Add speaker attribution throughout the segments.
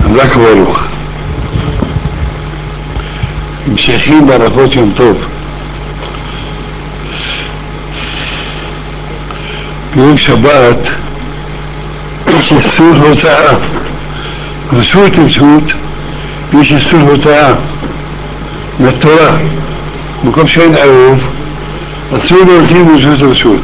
Speaker 1: חזק וברוך. המשכים ברכות יום טוב. ביום שבת יש איסור הוצאה. רשות רשות יש איסור הוצאה מהתורה. במקום שאין עירוב אסור להוציא ברשות רשות.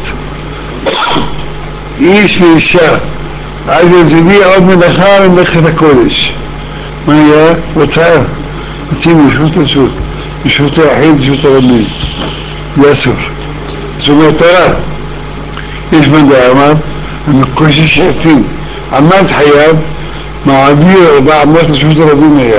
Speaker 1: איש ואישה עד יזיבי עוד מלאכה ממלאכת הקודש. מה היה? הוצאה. יוצאים ברשות רשות, ברשות היחיד, ברשות הרבים. זה אסור. זאת אומרת תורה. יש בן דאמר, המקושי שעתים, עמד חייו, מעביר 400 רשות הרבים היה.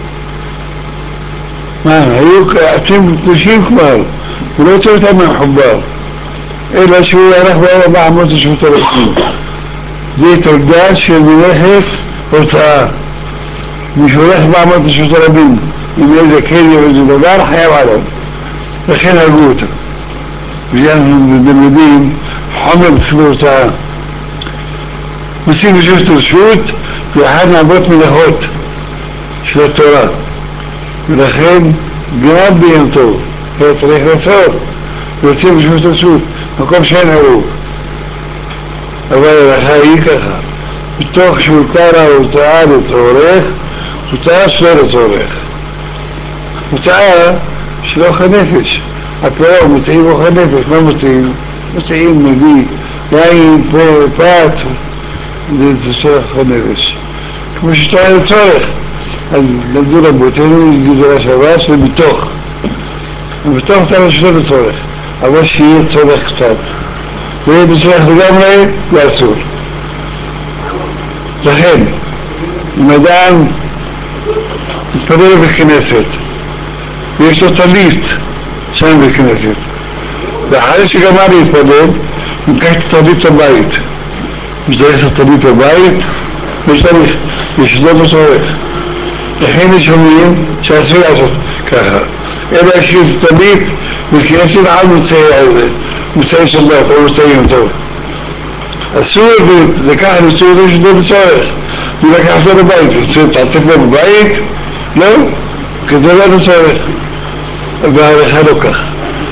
Speaker 1: מה, היו עצים קדושים כבר, הוא לא יוצא אותם מהחובר, אלא שהוא יערך ב-400 רשות הרבים. זה תולדה של מלאכת הוצאה. מי שהולך 400 רשות הרבים, עם איזה כלי או איזה דבר, חייב עליו. לכן הרגו אותו. ואנחנו למדים חומר בסביב הוצאה. עושים רשות רשות ואחד מעבוד מלאכות של התורה. ולכן גם ביום טוב היה צריך לעשות ויוצאים רשות רשות, מקום שאין עירוב. אבל ההלכה היא ככה, בתוך שהותר ההוצאה לצורך, הוצאה שלא לצורך. הוצאה של אוכל נפש. הפרעה מוצאים אוכל נפש, מה מוצאים? מוצאים מביא יין, פת, זה צורך אוכל נפש. כמו שתורה לצורך. אז למדו רבותינו גזרה שווה שבתוך. ובתוך תורה שלא לצורך. אבל שיהיה צורך קצת. ויהיה בצורך לגמרי, זה אסור. לכן, אם אדם מתפלל בכנסת, ויש לו טלית שם בכנסת, ואחרי שגמר להתפלל, הוא מקח את הטלית לבית. משתלך את הטלית לבית, ושתלך, יש לו בצורך. לכן יש אומרים שאסור לעשות ככה. אלא יש את הטלית, וכנסת עד מוצאי שבת, או מוצאי יום טוב. אסור לקחת את זה שלו בצורך, ולקח אותו לבית, ותעתק לו בבית, לא, כזה לא בצורך. וההלכה לא כך.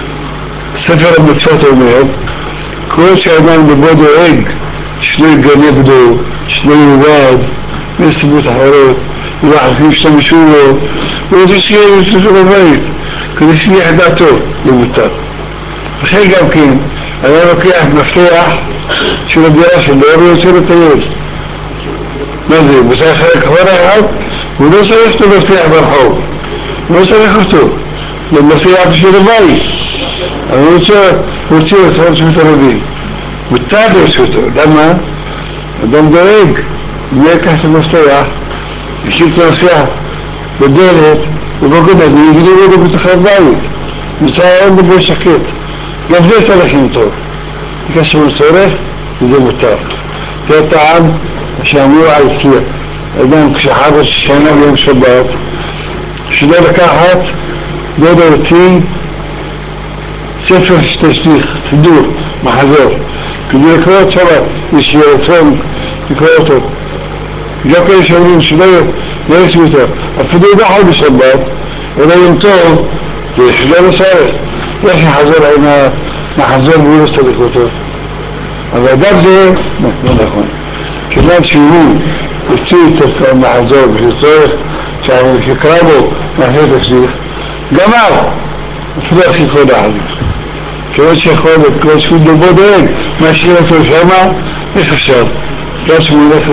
Speaker 1: ספר המצוות אומר, כל שאדם בבוא דואג, שלא יגנב לו, שלא יובד, מסיבות אחרות, ולאחרים שתמשו לו, הוא רוצה שיהיה לו בבית, כדי שיהיה דעתו, זה מותר. וכן גם כן, אדם לוקח מפתח של הדירה שלו ויוצא לטייל. מה זה? הוא עושה אחרי כבר אחד, הוא לא צריך אותו מפתח ברחוב, הוא לא צריך אותו, זה מפתח של הבית, אבל הוא רוצה אותו רשות הרבים. מותר להוציא אותו, למה? אדם דואג, הוא יקח את המפתח, ישאיר את המפתח בדלת, ובגודל, ויגידו לו בתוך הבית, נמצא היום בגלל שקט. גם זה צורכים טוב. כאשר הוא צורך, וזה מותר. זה הטעם שאמרו על ציר. אדם כשחד השנה ביום שבת, שלא לקחת, לא להוציא ספר שתשליך, סידור, מחזור. כדי לקרוא את שבת, יש רצון לקרוא אותו. גם כאלה שאומרים שלא יעשו אותו, אפילו לא חל בשבת, אלא יום טוב, זה שלא לצורך. יש לחזור עם המחזור והוא לא צריך אותו. אבל אדם זה, לא נכון. כיוון שהוא הוציא את המחזור בשביל צורך, שקרא בו מאחרי תקשיך, גמר, אפילו הכי כל להחזיר. כיוון שיכול להיות, כיוון שהוא דבו דואג, משאיר אותו שמה, איך אפשר? כיוון שהוא הולך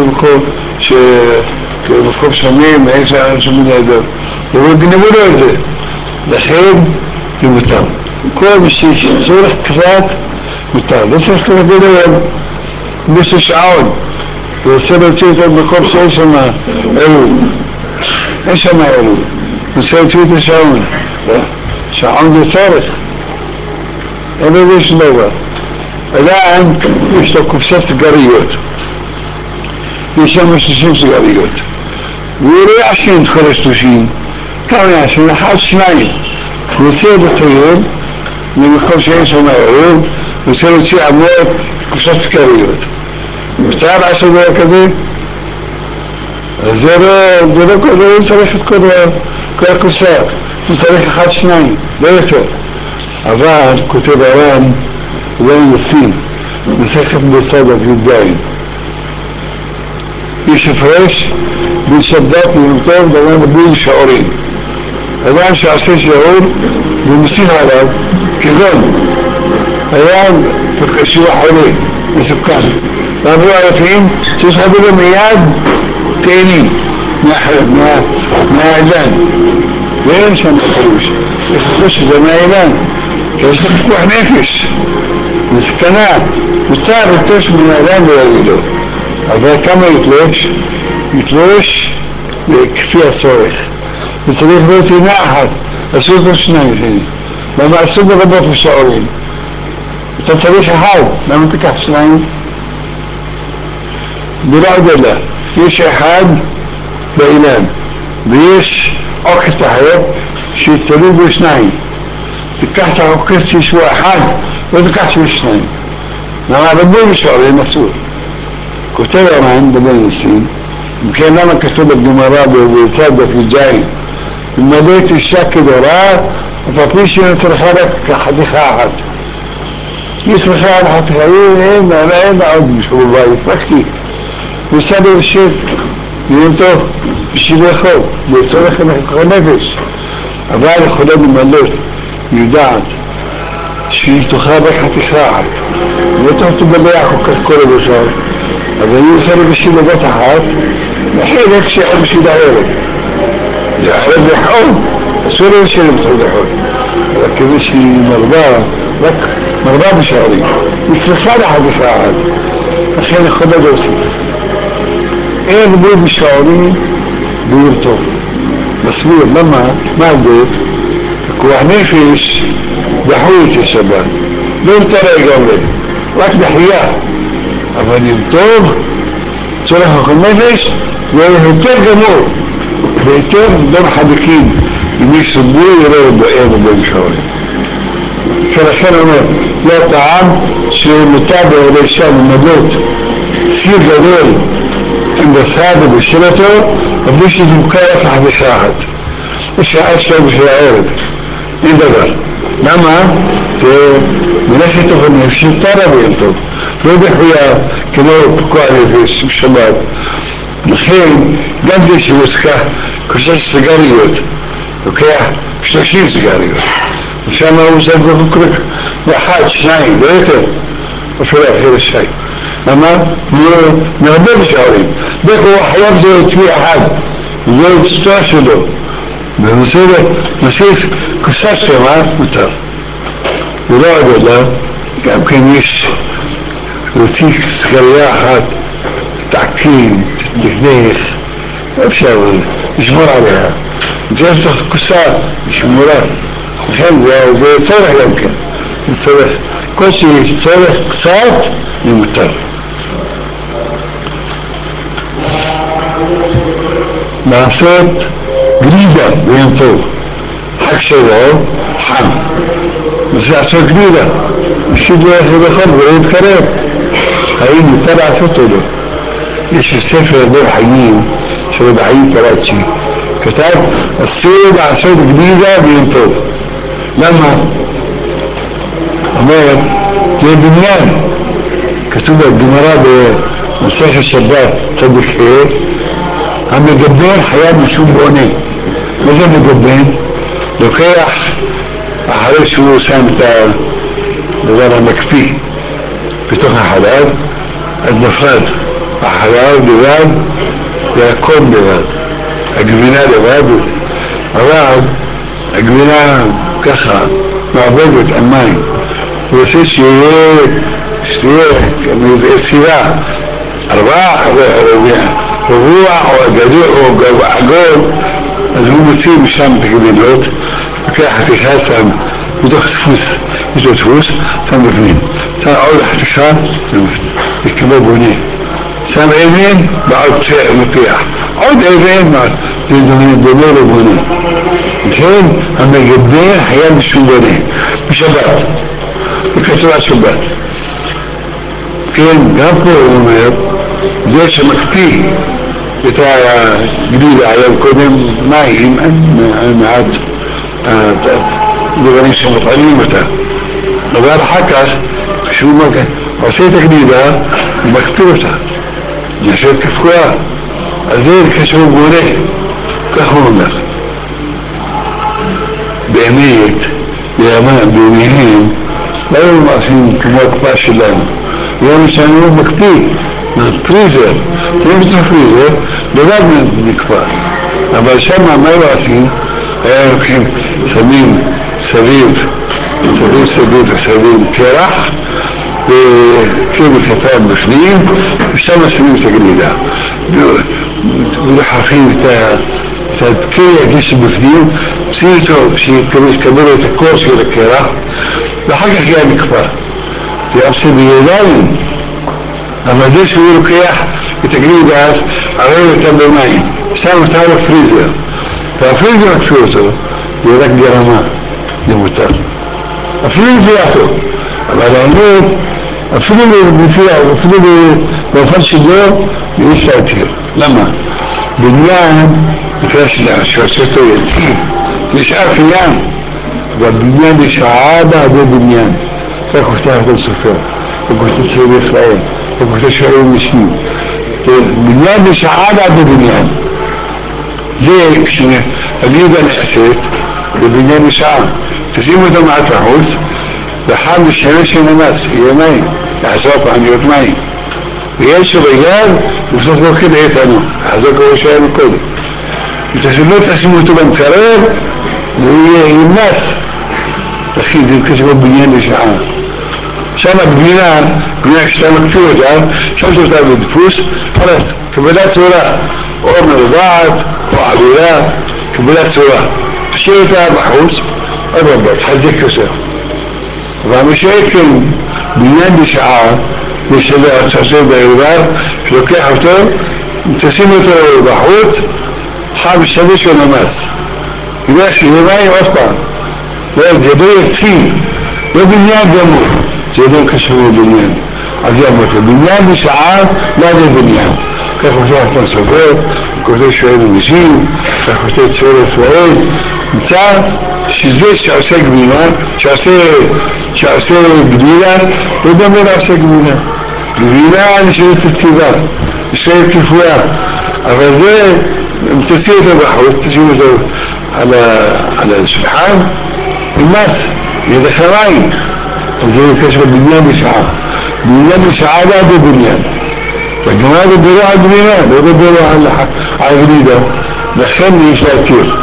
Speaker 1: למקום שמים, אין שום נהדר. אבל גנבו לו את זה. לכן זה מותר. כל מי שצורך קצת מותר. לא צריך להגיד היום, מי ששעון, ורוצה להוציא אותו במקום שאין שם עירוב. אין שם עירוב. רוצה להוציא את השעון. שעון זה צורך. אין לזה שום דבר. אדם יש לו קופסת סיגריות. יש שם 30 סיגריות. והוא לא יעשן את כל ה-30. כמה יעשן? אחד, שניים. הוא רוצה לטייל במקום שאין שם עירוב, הוא רוצה להוציא עמוד קופסת סיגריות. מותר לעשות דבר כזה? זה לא צריך את כל הקוסה, הוא צריך אחד שניים, לא יותר. אבל כותב הר"ן, לא ישים, מסכת בצד י"ז. יש הפרש בין שבת ליום טוב דבר בלי שעורים. אדם שעושה שיעור ומוסיף עליו, כגון היה שהוא חולה, מסוכן, ואמרו הרופאים שיש לך מיד תאנים מהאילן, ואין שם פירוש, יש לך שזה מהאילן, כי יש לך פיקוח נפש, מסכנה, מותר לתלוש מן האילן ולהגיד לו, אבל כמה יתלוש? יתלוש כפי הצורך, וצריך להיות עינה אחת, אסור לו שניים, למה אסור ברבות ושעורים? אתה צריך אחד, למה תיקח שניים? בלעד אלא, יש אחד באילן, ויש עוקץ אחר שתלוי בשניים. תיקח את העוקץ שישהו אחד, לא תיקח שיש שניים. למה רבים ושעורים אסור? כותב הר"ן בבן נסים, וכן למה כתוב בגמרא בצד י"ז, ומלאת אישה כדורה, אף פי שהיא צריכה רק חתיכה אחת. היא צריכה על חתיכה, אין עוד מישהו בבית, רק היא. הוא עושה בראשית, יום טוב, בשביל לאכול, לצורך הנפש. אבל יכולה למלות, יודעת, שהיא תאכל רק חתיכה אחת. לא תבלע כל כך כל הבשר, אז אני עושה בשביל לבת אחת, וחלק שעוד בשביל הערב. זה ערב לחול, אסור לו לשלם חול לחול. אבל כדי שהיא רק מרבה בשערים, היא צריכה לחתיכה אחת, לכן יכולה להוסיף. אין ריבוי בשעורים ביום טוב. מסביר, למה? מה זה? כוח נפש דחוי את השבת. לא יותר לגמרי, רק דחייה. אבל יום טוב, צורך כוח נפש, זה יותר גמור. ויותר לא מחדקים. אם יש סבוי, יראה בבואי בשעורים. ולכן אומר, לא טעם שמותר בעולי שם ומדלות סיר גדול עם בשר ובשלתו, אבל שזה מוכר רק לחתיכה אחת. בשעה 12 הערב, אין דבר. למה? זה מלאכת תוכנית שטרה ביום טוב, לא דחויה כמו פיקוח נפש בשבת. לכן, גם זה שמוזכח קושש סיגריות, לוקח 30 סיגריות. ושם הוא עושה באחד, שניים, לא יותר, אפילו אחרי שי. למה? מרבה בשערים. דרך הוא חייב זה לפי אחד, זה סטוע שלו. ומוסיף קוסה שלמה, מותר. ולא עוד אלא, גם כן יש להוציא סגריה אחת, תעקים, תתנך, אפשר לשמור עליה. זה יש לך קוסה, שמורה. לכן זה צורך גם כן. זה צורך. כל שיש צורך קצת, זה מותר. לעשות גלידה ביום טוב. חג שבוע, חם. זה לעשות גלידה. בשביל לאכול ולא להתקרב. האם מותר לעשות או לא? יש ספר בור חיים של רבי חיים פרצ'י. כתב, אסור לעשות גלידה ביום טוב. למה? אומר, זה בניין. כתוב בגמרא במסכת שבת צדיק ה', המגבן חייב משום בונה. מה זה מגבן? לוקח אחרי שהוא שם את הדבר המקפיא בתוך החלב, אז נפרד החלב לבד והקום לבד, הגבינה לבד, אבל הגבינה ככה מעבדת על מים, הוא עושה שיהיה סירה, רבוע או גדול או עגול, אז הוא מוציא משם את הגבינות, לוקח חתיכה, שם בתוך דפוס, יש לו דפוס, שם בפנים, שם עוד חתיכה, זה כמו בונה, שם אבן בעוד מפיח, עוד אבן, זה דומה לבונה. לכן המגבן היה משום בונה, בשבת, וכתוב על שבת. כן, גם פה הוא אומר, זה שמקפיא הייתה גלידה היום קודם מים, אין מעט דברים שמפעלים אותה. אבל אחר כך, כשהוא עושה את הגלידה, הוא מקפיא אותה, נשארת כפקועה. אז זה כשהוא בונה, כך הוא אומר. באמת, בימיהם, לא היו מעשים כמו הקפאה שלנו. היום שלנו מקפיא, פריזר, תראו את הפריזר, לבד נקפא. אבל שם מה היו עושים? היה לוקחים, שמים סביב קרח, וכבל קטן בפנים, ושם שמים את הגלידה. ודחפים את הקרח שבפנים, עושים אותו שיקבל את הקור של הקרח, ואחר כך היה נקפא. זה עושה בידיים, אבל זה שהוא לוקח את הגלידה, ערב אותה במים, שם אותה לפריזר, והפריזר מקפיא אותו, זה רק ברמה, זה מותר. אפילו בפיאטו, אבל האמת, אפילו באופן שלו, יש להתיר. למה? בניין, נקרא שעושה אותו יציב, נשאר קיים, אבל בניין נשאר בעדי בניין. כך כותב אותו סופר, כך כותב צעיר ישראל, כך כותב שערי משקים. בניין נשאר בעדי בניין. זה כשהגלידה נעשית, בבניין נשאר. תשימו אותו מעט לחוץ, ואחר משתמש של ממש, יהיה מים, יחזור פעמיות מים. ויש שבגלל, לפסות בוקר לאיתנו, יחזור כמו שהיינו קודם. ותשימו אותו במקרב, ויהיה ימנס. לכי, זה כשבו בניין לשעה. שם הגבינה, כשאתה מקפיא אותה, שם שאתה בדפוס, קבלת צורה, או מרובעת, או עגולה, קבלת צורה. תשאיר אותה בחוץ, אדרבה, תחזק יותר. והמשקל בניין בשעה, יש לו הצעשה בערבר, שלוקח אותו, תשים אותו בחוץ, חם משתמש ונמס. ילך שיהיה מים עוד פעם. לא, זה לא יציב, לא בניין גמור, זה לא קשור לבניין. אז יאמר לו, בניין בשעה, לא זה בניין. כך כותב אתם סופר, כותב שואל אנשים, כך כותב צעיר ישראל, נמצא שזה שעושה גבינה, שעושה גבינה, לא דומה לעושה גבינה. גבינה נשארת יציבה, נשארת כפויה, אבל זה, אם תשים אותו בחוץ, תשים אותו על השולחן, ימס, ידך מים, אז זה קשר בבניין בשעה. בניין בשעה לא בבניין. והגמרא דיברו על גבינה, לא דיברו על גלידה, לכן יש להתיר.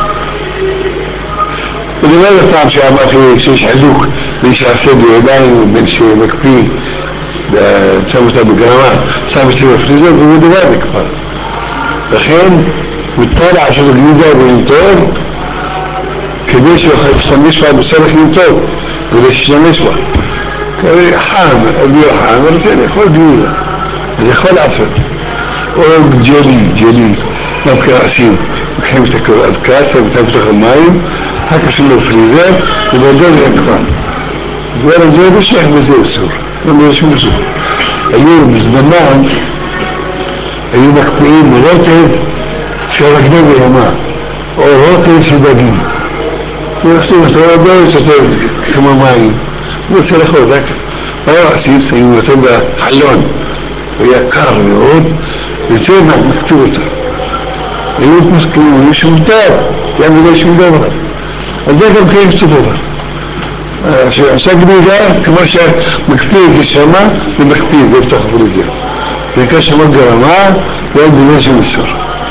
Speaker 1: ולמד הפעם שאמרתי שיש חילוק בין שעשה בידיים ובין שמקפיא ושם אותה בגרמה, שם אותה בפריזר ומדובר בכפר. לכן מותר לעשות גלידה ולמטור כדי שישתמש בה בצורך למטור, כדי שישתמש בה. חם, אוויר חם, ורוצה לאכול גלידה, אז יכול לעשות. או ג'לי, גם כעסים, לוקחים את הקרסה ותאם בתוך המים, אחר כך עושים לו פריזר, ובעדו זה הקפן. כבר זה בשייך וזה אסור, לא בזה שום אסור. היו בזמנם, היו מקפיאים רוטב של רגני בהמה, או רוטב של דגים. ועושים אותו, לא יוצא כמו מים, הוא רוצה לאכול, רק מה היו עושים? שמים אותו בחלון, הוא היה קר מאוד, וזה מקפיאים אותו. היו מסכימים, היו שום טוב, גם בגלל שום דבר. אז זה גם כן שום דבר. שעושה גלידה, כמו שמקפיא את זה שמה, ומקפיא את זה בתוך הפריזר. זה נקרא שמה גרמה, ואין בגלל שום איסור.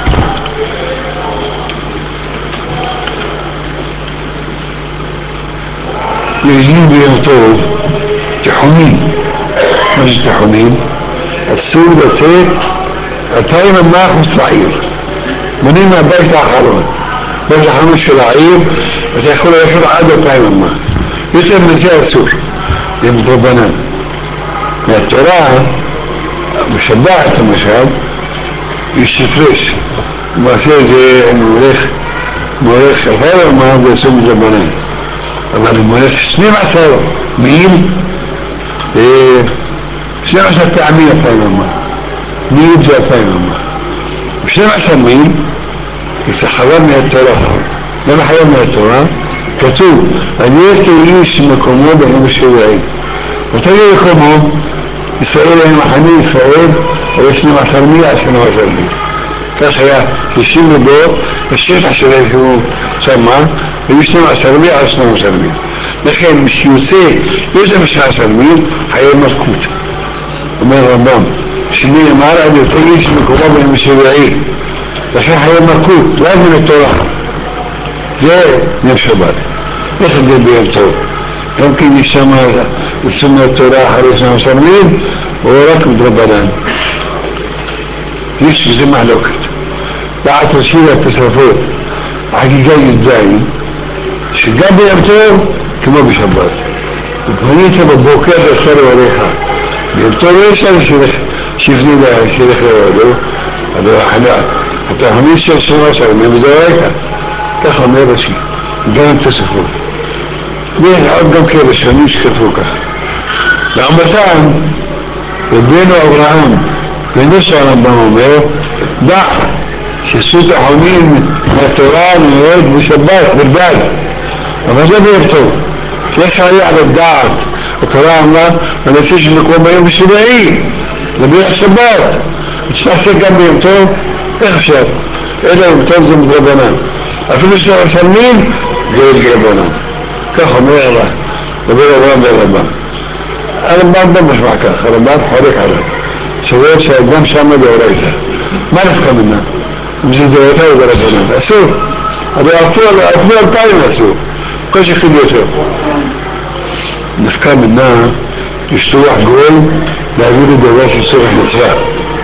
Speaker 1: יהודים ביום טוב, תיכונים. מה זה תיכונים? אסור לצאת 2,000 אמה מחוץ לעיר. מונים מהבית האחרון. בית האחרון של העיר, אתה יכול ללכת עד 2,000 אמה. יותר מזה אסור. זה מדרבנן. מהתורה, בשבת למשל, יש הפרש. למעשה זה מורך 2,000 אמה, זה אסור מדרבנן. אבל אם הולך 12 מיל, 12 פעמים 2,000 אמה. מיל זה 2,000 אמה. 12 מיל, זה חרב מהתורה. למה חרב מהתורה? כתוב, אני אהיה איש מקומו ביום השביעי. ותגיד מקומו, ישראל היה מחנה ישראל, היה 12 מיל עד 12 מיל. כך היה, השיבו בו, השטח שלהם שהוא שמה, היו 12 מיל עד 12 מיל. לכן, מי שיוצא, יש להם 12 מיל, חייב מלכות. אומר רמב"ם, שנאמר, אני אהיה איש מקומו ביום השביעי. לכן חייב מלכות, לא מן התורה. זה יום שבת. איך זה ביום טוב? גם כן יש שם יישום מהתורה אחרי 12 מיל, או רק מדרבנן. יש בזה מחלוקת. דעת ראשי והתוספות, החגיגה י"ז, שגם ביום טוב כמו בשבת. ופנית בבוקר ואפשר לברך. ביום טוב לא יש לנו שיפני שילך לבדו, אתה חמיד של 12 מיל מדאורייתא. כך אומר ראשי, גם תוספות. ויש עוד גם כאלה שונים שכתבו כך. לעומתם, רבנו אברהם, בנוסח הרמב"ם אומר, דע שסות החונים מהתורה נראית בשבת בלבד, אבל זה ביום טוב. יש היה על הדעת, התורה אמרה, הנושא של מקום ביום השביעי, זה ביום שבת. תעשה גם ביום טוב, איך אפשר? אלא יום טוב זה מדרבנן. אפילו שאתה מסלמים, זה מדרבנן. כך אומר Allah, דבר אברהם והרמב"ם. הרמב"ם לא משמע כך, הרמב"ם חולק עליו. סובר שהאדם שם דאורייתא. מה נפקא מנה? אם זה דאורייתא או דרבנן? אסור. אבל אפילו 2000 אסור. כל שחיד יותר. נפקא מנה, לשלוח גול, להביא לדבר של צורך מצווה.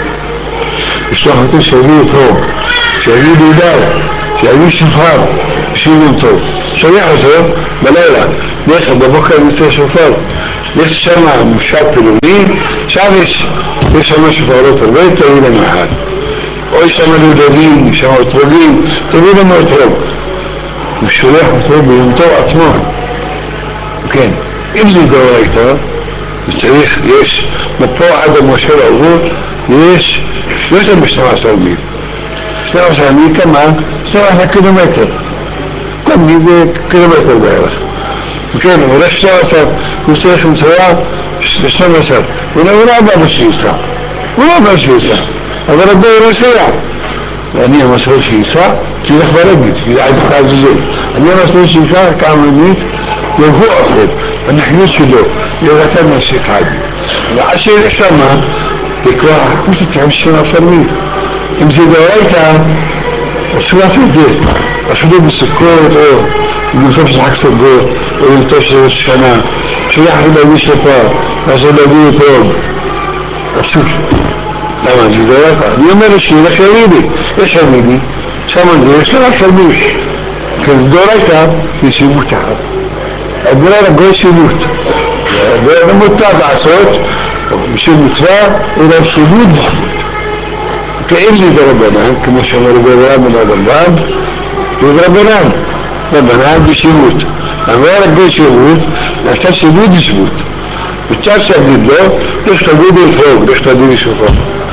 Speaker 1: לשלוח אותו שיביא אותו, שיביא דודר, שיביא שופר, בשביל יום טוב. שולח אותו בלילה, לך בבוקר יוצא שופר, יש שם מושב פילוני, שם יש שם שופרות הרבה, תביא לנו אחד. או יש שם דודדים, יש שם אתרוגים, תביא לנו אתרוג. הוא שולח אותו ביום טוב עצמו. כן, אם זה דאורייתא, צריך, יש, מפה עד המושב העבור, יש יותר מ-12 מיל. 12 מיל כמה? 12 קילומטר. כל מיל זה קילומטר בערך. וכן, הוא הולך 12, הוא צריך לנסוע 12. הוא לא בא בשייסה. הוא לא בא בשייסה. אבל הדבר נוסע. ואני המסור שייסה, תלך ברגל, ידעי בכלל זה. אני המסור שייסה, כמה מינית, והוא אחר. הנחילות שלו, ירתה נפשי חד. ועד שילך שמה, זה כבר חוץ לתחם 12 מיל. אם זה דאורייתא, אסור לעשות את זה. אפילו בסוכות, או במקום של חג סוכות, או במקום של ראש השנה, שולח להביא שפר, אסור להביא אתרוג. אסור. למה? זה דאורייתא. אני אומר לו שילך ירידי. יש ירידי, שם זה 12 מיל. כי זה דאורייתא, זה שימוש תחת. הגורל הגוי שימות. לא מותר לעשות בשביל מצווה, אלא שימות זכות. אם זה דרבנן, כמו שאמר רבנן ורמב"ם, זה דרבנן. רבנן זה שימות. אבל הגוי שימות, נעשה שימות זכות. וצריך שיגיד לו, לך תביא להתרוג, לך תביא לשופר.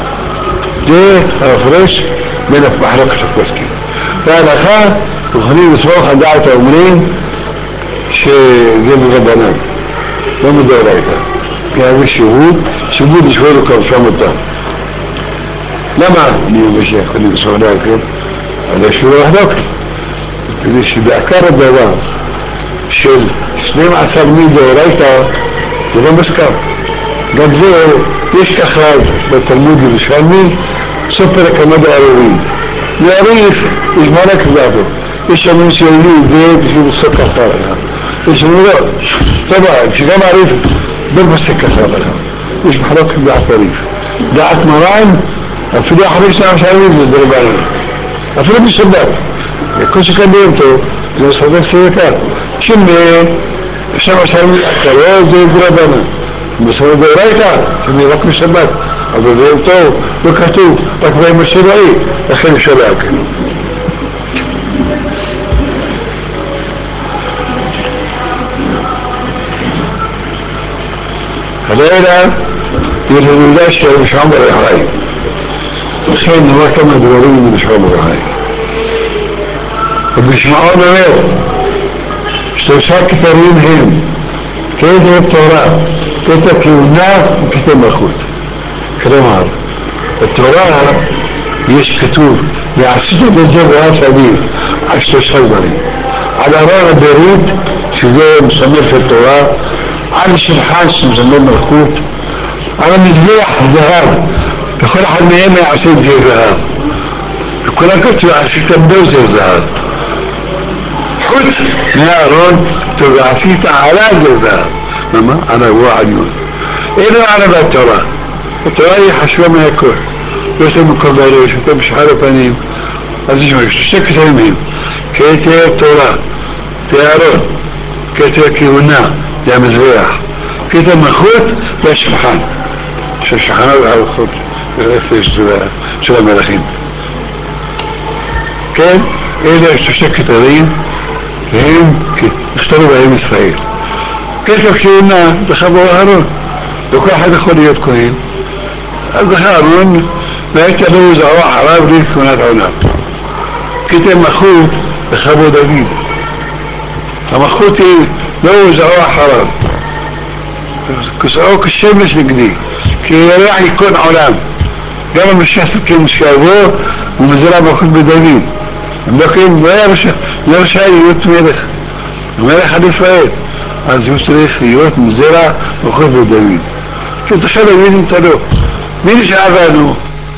Speaker 1: זה ההפרש בין המחלוקת הפוסקים. וההלכה, יכולים לסמוך על דעת האומרים, שזה ברבנן, לא מדאורייתא. כי היה שיבוד לשבור לו כבשם אותם. למה אני אומר שיכולים לסמוך דעתם? על השבור מחלוקת. כדי שבעיקר הדבר של 12 מיל דאורייתא זה לא מסכם. גם זה, יש ככה בתלמוד ירושלמי, סופר הכמד הערבים. לעריף יש מלא כזאתו. יש אמון שאלי זה בשביל לסוק ככה לך. יש אמון לא. טבע, כשגם עריף לא מסק ככה לך. יש מחלוקת דעת עריף. דעת מרן, אפילו אחרי 12 מיל זה דרבנן. אפילו בשבת. כל שכאן ביום טוב, זה סבק סבקה. שום 12 מיל אחרות זה דרבנן. בסדר דאורייתא, שזה רק בשבת. אבל ביום טוב לא כתוב, רק ביום השביעי, לכן אפשר להקל. הלילה היא הלילה של רבי שמעון בר יוחאי. לכן נראה כמה דברים מנשאר ברעי. ובשמעון אומר, שלושה כתרים הם כתר תורה, כתר כהונה וכתר מלכות. כלומר, בתורה יש כתוב, ועשית בזה ואף אביב, על שלושה דברים. על ארון הברית, שזה מסמל של תורה, על השולחן שמסמל מלכות, על המזבח זהב, וכל אחד מהם יעשה את זה זהב. וכולם כתוב, עשית בזה זהב. חוץ מהארון, כתוב, ועשית עלה זה זהב. למה? עלה הוא עליון. אלו עלה בתורה. התורה היא חשובה מהכל. יותר מקובלות, יותר בשחר הפנים. אז יש שלושה כתרים הם. כתר תורה, זה הארון. כתר כהונה, זה המזבח. כתר מלכות, זה השולחן. שהשולחנות והמלכות, זה של המלכים. כן, אלה שלושה כתרים, והם נכתבו בהם ישראל. כתר כהונה, זה חבור הארון. וכל אחד יכול להיות כהן. אז זה הארון, והייתה לו זרוע אחריו בלי כהונת עולם. כתר מלכות, זה חבור דוד. המלכות היא לא זרוע אחריו. כסאו כשמש נגדי, כי ירח ייכון עולם. גם המשיח צדקנו שיבוא, הוא מזרע מלכות בדוד. הם לא קיים, לא רשאי להיות מלך. המלך על ישראל. אז הוא צריך להיות מזרע מלכות בדוד. כי תחל להבין את הלא. מי נשאר בנו?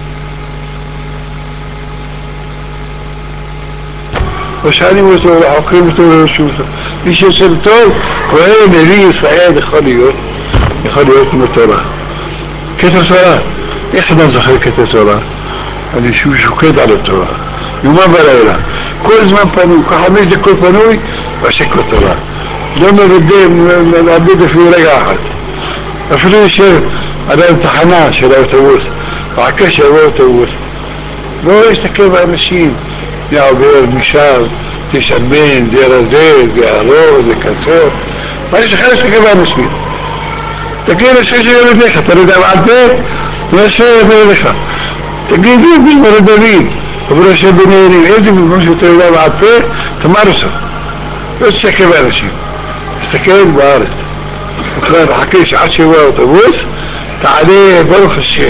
Speaker 1: ושאלים אותו, לחוקרים אותו, לרשום אותו. מי שיוצא טוב, כהן נביא ישראל יכול להיות כמו תורה. כתר תורה, איך אדם זוכר כתר תורה? אני שוקד על התורה, יומם ולילה, כל זמן פנוי, כל 5 דקות פנוי, ועושה כל תורה. לא מאבד אפילו רגע אחד. אפילו יש אדם תחנה של האוטובוס, ועקה שיבוא האוטובוס. לא יסתכל באנשים, זה עובר, משם, זה שלמן, זה רזה, זה ארוך, זה קצר. מה יש לך להסתכל באנשים? תגיד לשם שגם ידיך, אתה לא יודע מה על פה? ולשם ידיך. תגיד לי בזמן דוד, אבל השם בניינים, איזה בזמן שאתה יודע מה על פה? תאמר אותו. לא תסתכל באנשים. תסתכל בארץ. בכלל, חכה שעד שבוע האוטובוס, תעלה ברוך השם.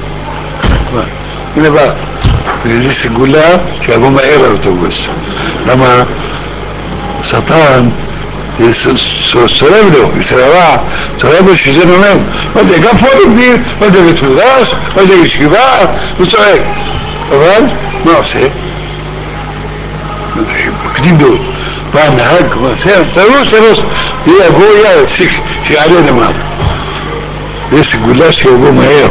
Speaker 1: הנה בא. וזה סגולה שיבוא מהר האוטובוס. למה? שטן צורב לו, צורב לו שזה נומד. לא יודע, גם פה נגדים, לא יודע בית מדרש, לא יודע ישיבה, הוא צועק. אבל, מה עושה? מקדים דוד. בא הנהג, תרוס, תהיה יבוא יד, שיעלה למעלה. זה סגולה שיבוא מהר.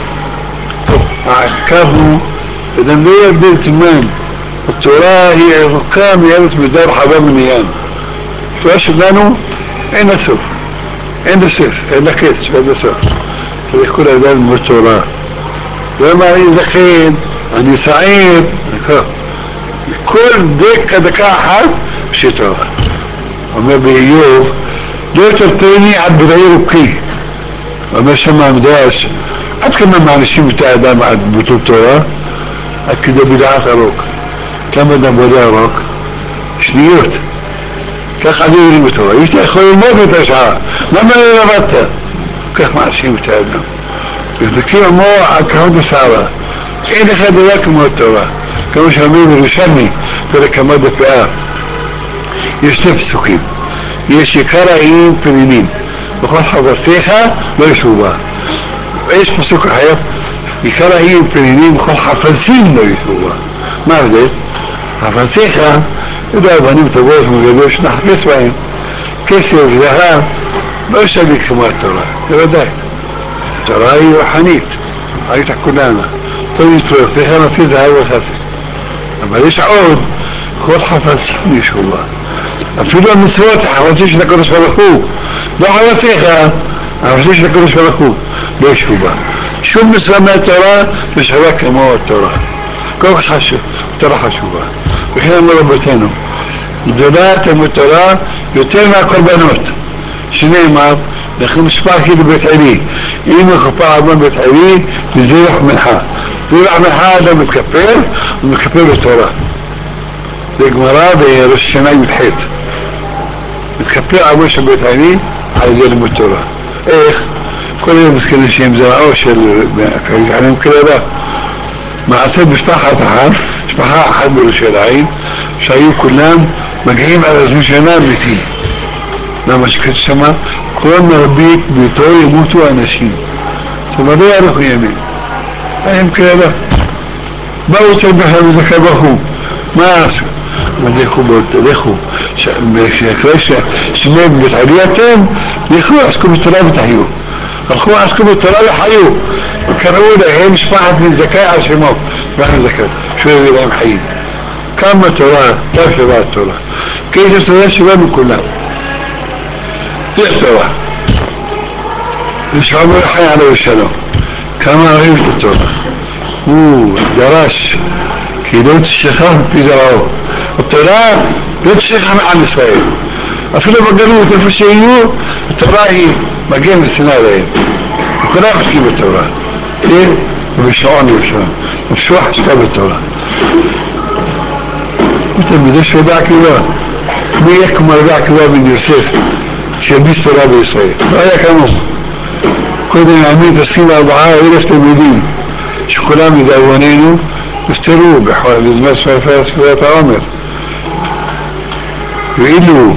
Speaker 1: העקב הוא, אדם לא יגדל זמן. התורה היא ארוכה מארץ מידה רחבה מניין. התורה שלנו אין הסוף, אין לה קץ ואין לה סוף. צריך כל אדם ללמוד תורה. למה אני זקן, אני צעיר, כל דקה אחת בשביל תורה. אומר באיוב, לא תרתני עד בדאי רוקי. אומר שם המדרש, עד כמה מענישים את האדם עד ביטול תורה? עד כדי בדעת הרוק. כמה אדם בודע הרוק? שניות. כך אני יודעים בתורה. יש לי יכול ללמוד את השעה. למה לא למדת? כך מענישים את האדם. ודקים אמרו על כהות ושערה. אין לך דבר כמו התורה. כמו שאומרים בירושלמי, פרק כמה דפאה. יש 2 פסוקים. יש עיקר העניינים פנינים. בכל חברתך לא ישובה. יש פסוק אחר. עיקר העניינים פנינים בכל חפצים לא ישובה. מה ההבדל? חפציך, יודע, בנים טובות מגדול שנחפץ בהם. כסף, זהב, לא שווה כמו התורה. זה ודאי. התורה היא רוחנית. היית כולנה. טוב יתרוך, לכן נפיל זהב וחסק. אבל יש עוד, כל חפצים ישובה. אפילו המצוות, החפצים של הקדוש ברוך הוא. לא חפציך, החפצים של הקדוש ברוך הוא. לא ישובה. שום מצווה מהתורה לא שווה כמו התורה. כל כך חשוב, תורה חשובה. וכן אמרו רבותינו, גדולה תלמוד תורה יותר מהקורבנות. שנאמר, לכן משפחתי לבית עלי, אם יכופר עמון בית עלי, וזרח מנחה. يروح من هذا متكفر ومتكفر بالتوراة. دي جمرة بيرش الشمال متحيط متكفر أول شبيت عيني على دين التوراة. إيه كل يوم مسكين شيء مزرعوش يعني كده ده مع سيد مشبحة تحت مشبحة أحد بالشرعين شايف كلهم مجهين على اسم شنام بيتي لما شكت سما كلنا ربيك بيتوي يموتوا أناشين ثم ده يعرفوا يمين أيهم كده ده بوت البحر بذكبه ما أسف ديخو ديخو كريش سنين بتعريتهم ديخو أسكو بالتراب تحيو الخوة أسكو بالتراب حيو كانوا هي مش واحد من الزكاة عشان موت واحد زكاة شوية بيلاهم حيين كم التوراة كيف شباب التوراة كيف التوراة شباب كلها التوراة الشعب الحي على وشنو كما غيرت التوراة دراش كيلوت الشيخان في زراعه التوراة لوت الشيخان عن إسرائيل أفضل بقلوه تلفشيو التوراة هي مجيم السنة لين وكنا أحكي بالتوراة ليه؟ وبيشعرني مش واحد كتاب التوراة انت بديش في باعك الله ويكم باعك الله من يوسف شبيس تراب إسرائيل رأيك أمام كل العمين تسخين 4,000 تلميذين شكلام يدونينه يفتروه بحوال لزماس فاس فلات عامر يقولوا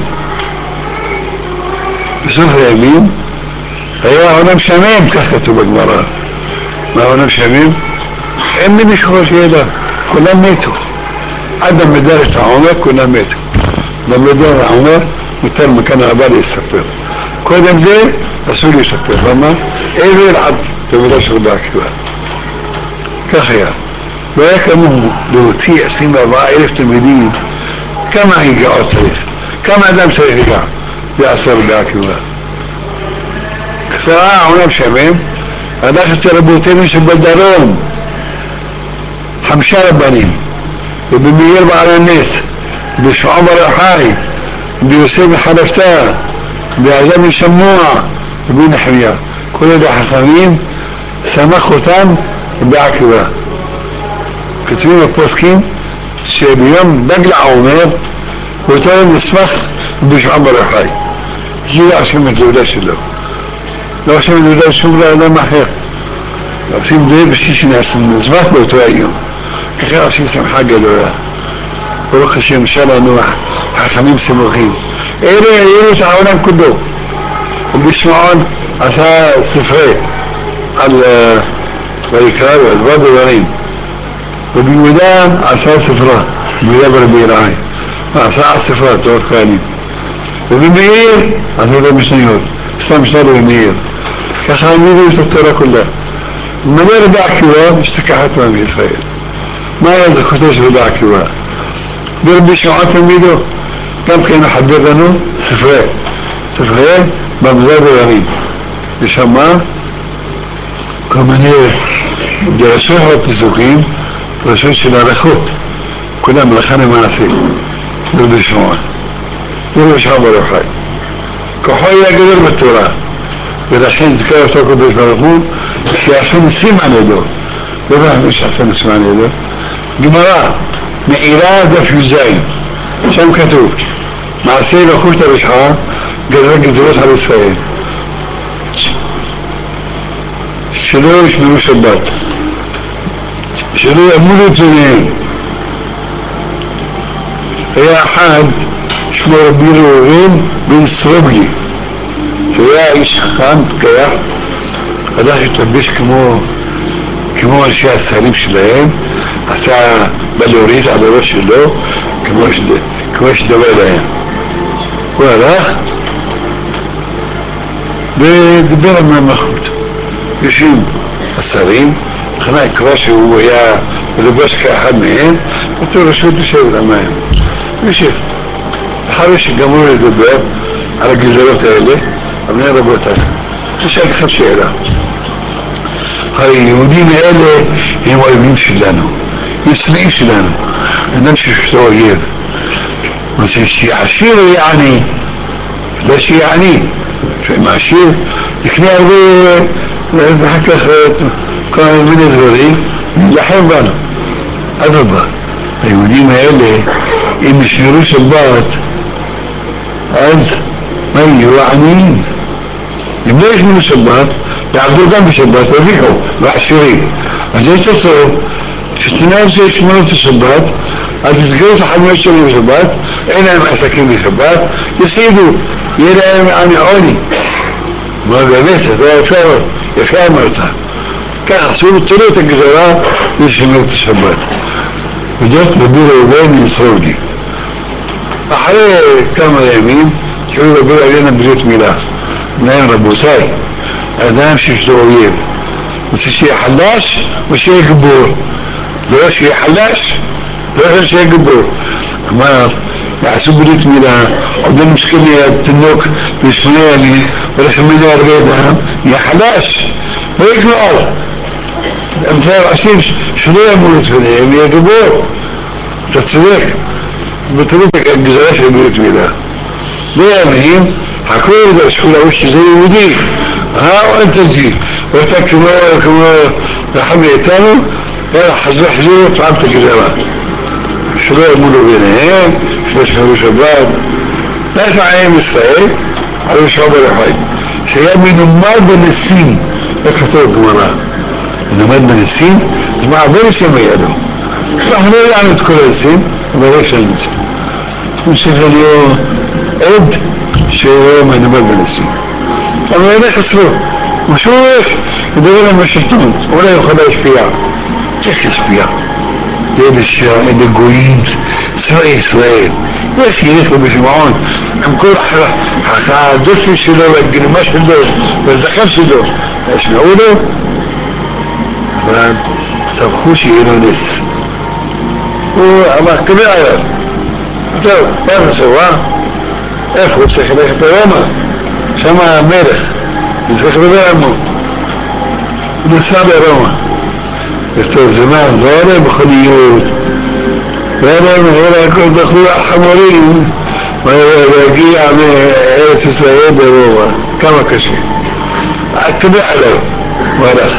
Speaker 1: بسفر يمين هيا هنا مشاميم كخته بجمرة ما هنا مشاميم اني مش هو شيء ده كلهم ميتوا عدم مدارة عمر كلهم ميتوا لما مدارة عمر مثل ما كان عبالي يستفر كلهم زي رسول يستفر لما ايه بيلعب تبداش رباك كخيار ويكمه لوثي 24,000 تلميذين كما هي قاعد صريخ كما دام صريخ قاعد يأثر رباك فراء هنا بشميم هذاك التربوتين مش بدرون حمشار بنين وبميربع على الناس بش عمر حاي بيوسيم حرفتاه بعزم الشموع بين حمية كل ده حسنين سمخوتان بعكوا كتبين البوسكين شيء بيوم دقلع عمر وتاني نسمخ بش عمر حاي جيلا عشان ما تقولش له لو عشان ما تقولش شغله لا ما خير لو سيب ده بشيش ناس نسمخ بتوعيهم كخير عشان سم حاجة له وروح شيء إن شاء الله نوح حكمين سموخين إيه تعاونان كله وبيسمعون عسى سفرين على الإكرار والبعض والغنين وبيودان عسى سفران بيدبر بيراعي عسى سفران توقعين وبالمئير عسى ده مش نيور اسلام مش نادر المئير كخاميني وتبترى كلها المدار باعكوا اشتكحت من إسرائيل ما يذكرتوش باعكوا بربي شعات الميدو كم كانوا حددنوا سفرين بمزاد الغنين يسمى كمانية درسوها وبتسوكين درسوش الارخوت كلها ملخانة معاثي بربي شعات بربي شعات بروحي كحوية قدر بالتوراة بدخين ذكاية وتوكل بالفرقون شيعفين السيم عن يدو ببعض مش عفين السيم عن يدو جمرات مئيراد في الزين شام كتوب مع سيدة خوفة بشحاء قد رجل زوجها بإسرائيل شلوش من مشبات شلو أمولو تنين هي أحد شمو ربيل وغين من السربلي هي إيش خان كيا هذا يتبش كمو الشيء السليم شلين عسى بلوريت على وش له كموش دبالة وهذا بدبر من المخوت يشيم السليم خناك كراش هو يا لباس كأحد مين قلت شو تشوف الأمان يشيف حرش الجمهور الدباب على الجزيرات هذه أبناء ربوتها مش أكثر شيء له هاي ودين هذا هو يمشي لنا يسمعش لنا نمشي في غير بس الشيء عشير يعني لا شيء يعني شيء عشير يكني أربعة حكى كان من الزوري להילחם בנו. אדרבה, היהודים האלה, אם ישמרו שבת, אז מה יהיו עניים? אם לא ישמרו שבת, יעבדו גם בשבת, ירוויחו, ועשירים. אז יש תוצאות, שתנאי זה ישמרו את השבת, אז יסגרו את החנויות שלהם בשבת, אין להם עסקים בשבת, יפסידו, יהיה להם עוני. מה באמת, זה יפה אמרת. ככה, תראו את הגזרה לשמר את השבת. וזאת רבי ראובן יסרודי. אחרי כמה ימים, שהיו לדבר עלינו ברית מילה. אמרנו, רבותיי, האדם שיש לו אויב, רוצה שיהיה חלש או שיהיה גיבור? לא שיהיה חלש, לא שיהיה גיבור. אמר, יעשו ברית מילה, עודנו משכים ליד תינוק ושמונה ימים, ולחמד לו הרבה אדם, יהיה חלש, לא יקלעו. הם עושים שלא ימות ביניהם, יהיה גיבור. אתה צודק, ותראו את הגזרה של ברית מילה. בימים, חכו ידרשו לו שזה יהודי, או אנטג'י, ואתה כמו רחם מאיתנו, חזרו פעם את הגזרה. שלא ימולו ביניהם, שלא ישמרו שבת. נעשה עם ישראל, על ישוע ברחי, שהיה מנומד בנסים, לא כתוב גמרא. מנומד בנסים, אז מה הרבה נסים הידו? אנחנו לא ידענו את כל הנסים, אבל יש לנו נסים. נוסיף לנו עד שהוא מנומד בנסים. אבל אין חסרו, משהו איך, ידבר להם בשלטון, אולי יוכל להשפיע. איך ישפיע? אלה גויים, צבא ישראל, איך ילך לו בשמעון, עם כל הדופי שלו והגנימה שלו והזכר שלו, ישמעו לו, אבל צמחו שיהיה לו נס. הוא אמר, קבל עליו. זהו, מה נעשו, איפה הוא צריך ללכת לרומא? שם המלך, הוא צריך לדבר עמו. הוא נסע לרומא. וכתוב זמן, לא עליהם מכוניות, לא עליהם דחו החמורים, והגיע מארץ ישראל ברומא. כמה קשה. קבל עליו, הוא הלך.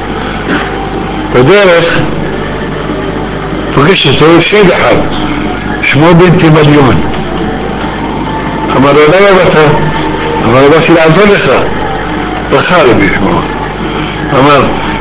Speaker 1: בדרך פגש אותו שד אחד, שמו בן תימליון. אמר לו, למה באת? אמר לו, באתי לעזור לך. ברכה רבי שמו. אמר,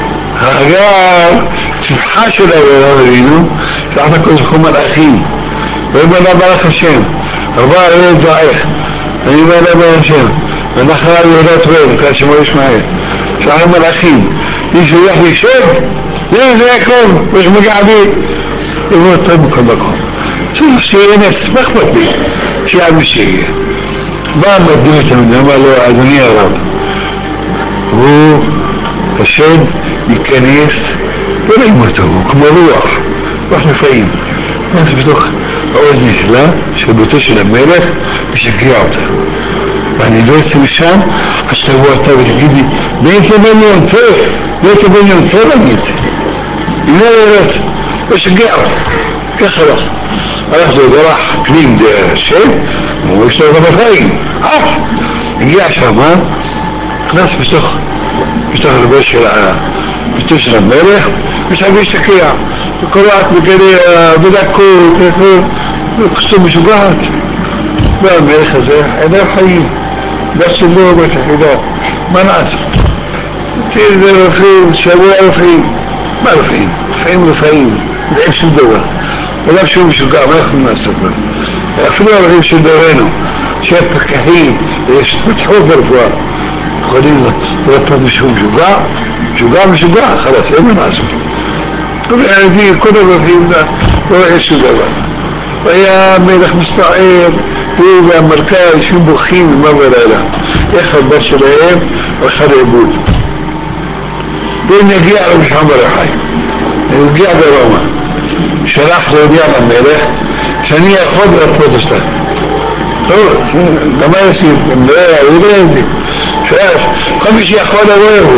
Speaker 1: הגר צבחה של אבינו, שלחת כל זכו מלאכים. ואומר לה ברך השם, ארבע אלף דעך. אני אומר לה ברך השם, ונחל יהודת בן, כאן שמו ישמעאל. שלחת מלאכים. מישהו הולך לי שד? זה הכל, יש מגיע בי. יבוא יותר בכל מקום. שיהיה נס, מה אכפת לי? שיהיה מי שיהיה. בא מדהים את המדינה, אמר לו, אדוני הרב, הוא, השד, ייכנס, לא נעים אותו, הוא כמו רוח נפעים. נכנס בתוך האוזני שלה, של ביתו של המלך, ושגריע אותה. ואני לא אצא משם, עד שתבוא אתה ותגיד לי, בן תבן יונפר, אני אצא. אם לא ירד, ושגריע אותה. ככה לא. הלך זה ברח פנים השם, הוא יש לו גם בחיים. הגיע שם, נכנס בתוך הרבה של ביתו של המלך, ושם להשתקע. וקוראת בדקות, וקסום משוגעת. והמלך הזה, אין חיים. דת שלו בתחילה. מה נעשה? תראי זה רופאים, שבוע רופאים. מה רופאים? רופאים. אין שום דבר. אדם שהוא משוגע, מה אנחנו נעשה כבר? אפילו הרופאים של דורנו, שהם פקחים, יש פתחות ברפואה. יכולים לרפות משהו משוגע, חלק, אין מה לעשות. והביא כל הרופאים, לא יש שום דבר. והיה מלך מסתער, הוא והמלכה יושבים בוכים ומה בלילה. איך הבת שלהם הלכה לאיבוד. והם יגיע למשחם ברחי. הוא הגיע ברומא. שלח להודיע למלך שאני יכול לרפות אותה. טוב, למה יוסיף? הם לא יראו איזה. כל מי שיכול לבוא יבוא.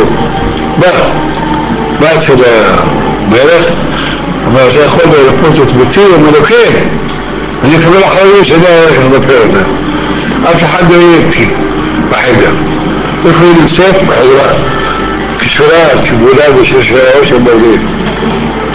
Speaker 1: בא אצל המלך, אמר, אתה יכול לרפות את ביתי? אמר לו, כן. אני אקבל אחריות שאני הולך לרפא אותה. אף אחד לא יהיה איתי בחדר. לא יכולים לצאת בחדרה. כשורה, כבולה ושרשראות של בזית.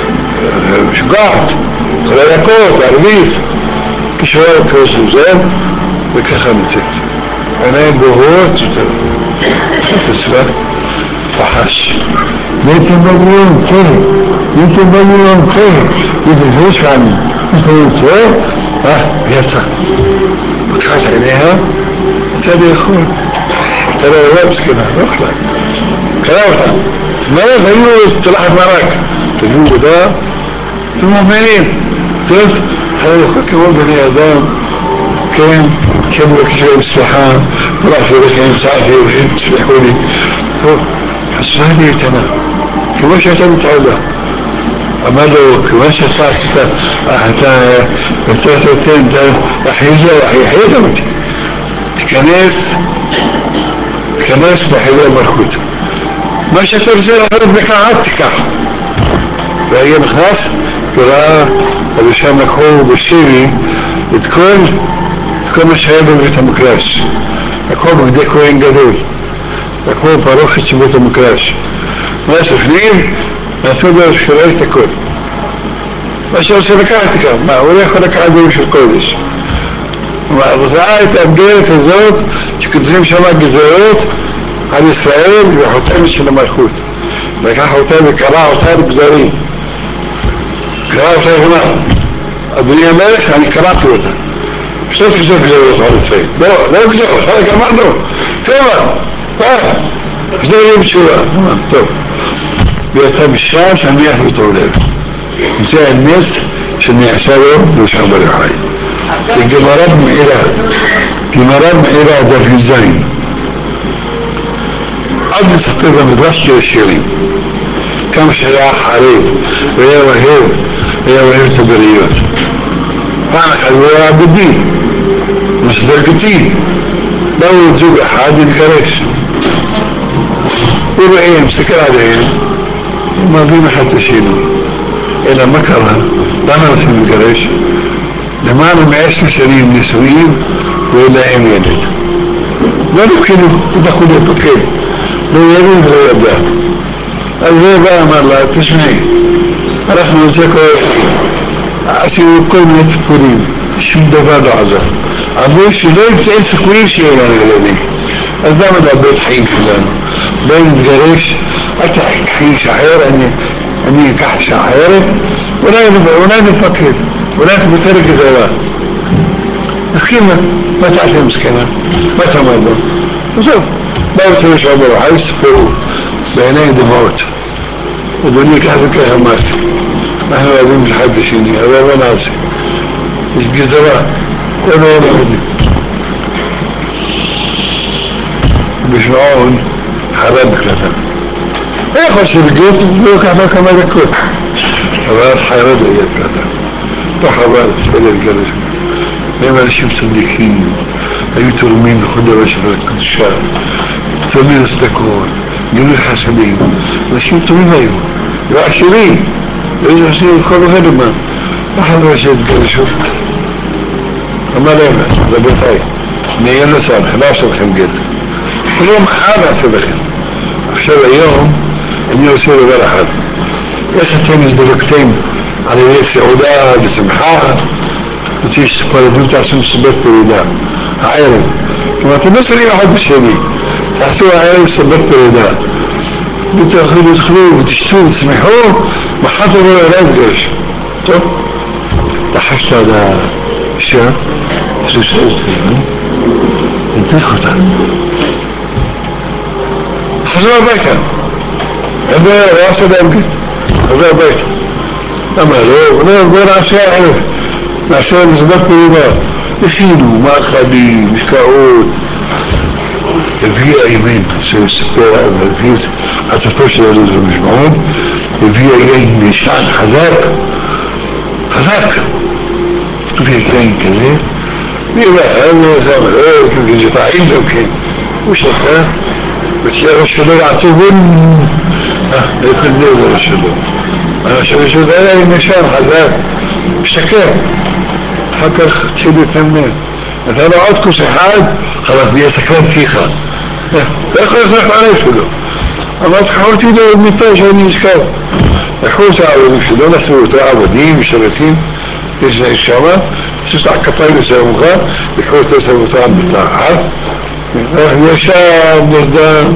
Speaker 1: משוגעת, יכולה להכות, להרביץ. כשהוא היה כזוזם, וככה נצאת. עיניים בוהות יותר. תצפה, פחש. ואתם בגרון, כן. ואתם בגרון, כן. ואתם ראש פעמים. ואתם יצא, יצא. פקחה את עיניה, יצא לאכול. תראה, הוא מסכנה, לא אכלה. קרא אותה. מרק, היו תלחת מרק. תביאו ידע, אתם מבינים. טוב, יכול כמו בני אדם, כן, כן מבקש להם סליחה, הלכתי לכם, צעתי, והם סליחו לי. טוב, חסרה לי איתנה, כמו שהייתה מתעלה. אמר לו, כמו שאתה עשית, אתה תתן, תחייזה אותי. תיכנס לחדר המלכות. מה שאתה רוצה לעשות בקעת, תיקח. והיה נכנס, וראה, אבל שם לקחו בשבי את כל מה שהיה בבית המקדש. לקחו בגדי כהן גדול. לקחו פרוכת של בית המקדש. מה שפנים, נתנו לו שלא את הכל. מה שרוצה לקחת תיקח. מה, הוא לא יכול לקחת דברים של קודש. הוא ראה את הגרת הזאת, שכתובים שם גזרות על ישראל וחותמת של המלכות. לקח אותה וקרא אותה לגזרים. קרא אותה ואמר, אדוני המלך, אני קראתי אותה. שלא תגזור גזרות על ישראל. לא גזור, גמרנו. טוב, גזור לי בתשובה. טוב. ויצא משם שמח וטוב לב. זה הנס שנעשה לו בירושלים בר יוחאי. גמרא מעירה דף י"ז. עד נספר במדרש של השירים. כמה שהיה חריף והיה אוהב את הבריות. פעם אחת הוא היה עבדי, מסדר גתי. באו זוג אחד ונגרש. הוא רואה, מסתכל עליהם, מרבים אחד את השני. אלא מה קרה? למה רוצים לגרש? למעלה מ10 שנים נישואים ואין להם ילד. לא נבחינו, זכו לפקד. לא ילד ולא ידע. אז זה בא אמר לה, תשמעי, אנחנו נצא עשינו כל מיני טיפולים, שום דבר לא עזר. אמרו שלא ימצאי סיכויים שיהיה לנו ילדים. אז למה לאבד חיים שלנו? בואי נתגרש, אל תחי איש אחר, אני אקח אישה אחרת, אולי נפקד, אולי תבטל גזרה. הסכימה, מה תעשה מסכנה? מה תאמר לו? בסוף, באו אצל ישוע בר יוחאי, ספרו בעיני דמעות. אדוני כך וכך אמרתי, אנחנו אוהבים אחד לשני, אבל מה נעשה? יש גזרה, כל מיני עובדים. בשמעון חרד בקלטה. איך עושה בגאות? לא לקח לו כמה דקות. אבל חרד בגאות קלטה. לא חבל, שפלה לגרש. הם אנשים צדיקים, היו תורמים בכל דבר של הקדושה, תורמים לצדקות, גילוי חסדים, אנשים טובים היו, ועשירים, היו עושים כל אחד מה. אחד ראשי התגרשו. אמר להם, רבותיי, נהיה לסל, לא עושה לכם גט. לא מחר נעשה לכם. עכשיו היום אני עושה דבר אחד. איך אתם הזדבקתם על ידי סעודה ושמחה, רוצים שפרדים תעשו מסיבת פרידה, הערב. כלומר, אתם לא שרים אחד בשני, תעשו הערב מסיבת פרידה. ותאכלו ותשתו ותשמחו, מחר תבואו אליי וגרש. טוב? לחשת על האישה, ששאל אותי, נתח אותה. חזרו הביתה. הם לא עשו להם גט. חזרו הביתה. למה לא? בואו נעשה הערב. נעשה מזבח פרידה. הכינו מאכלים, משקאות. הביאה ימין, שספר והפיס, הספר של אלו זה משמעות, הביאה יין נשען חזק. הביאה יין כזה. זה טעים גם כן. הוא שתה. ותהיה ראש שלו לעצובון, איפה זה ראש שלו? הראש שלו היה נשען חזק, משתכר. אחר כך התחיל להתאמן. נתן לו עוד כוס אחד, חלק ביה סקרן פיך. איך הוא יצטרך לערב שלו? אמרתי, חורתי לו מיטה שאני נשכב. לקחו את העבודים שלא נשאו אותו עבודים משרתים, יש להם שמה, עשו את הכפיים בסמוכה, לקחו את הסמוכה מתחת, וישר נרדם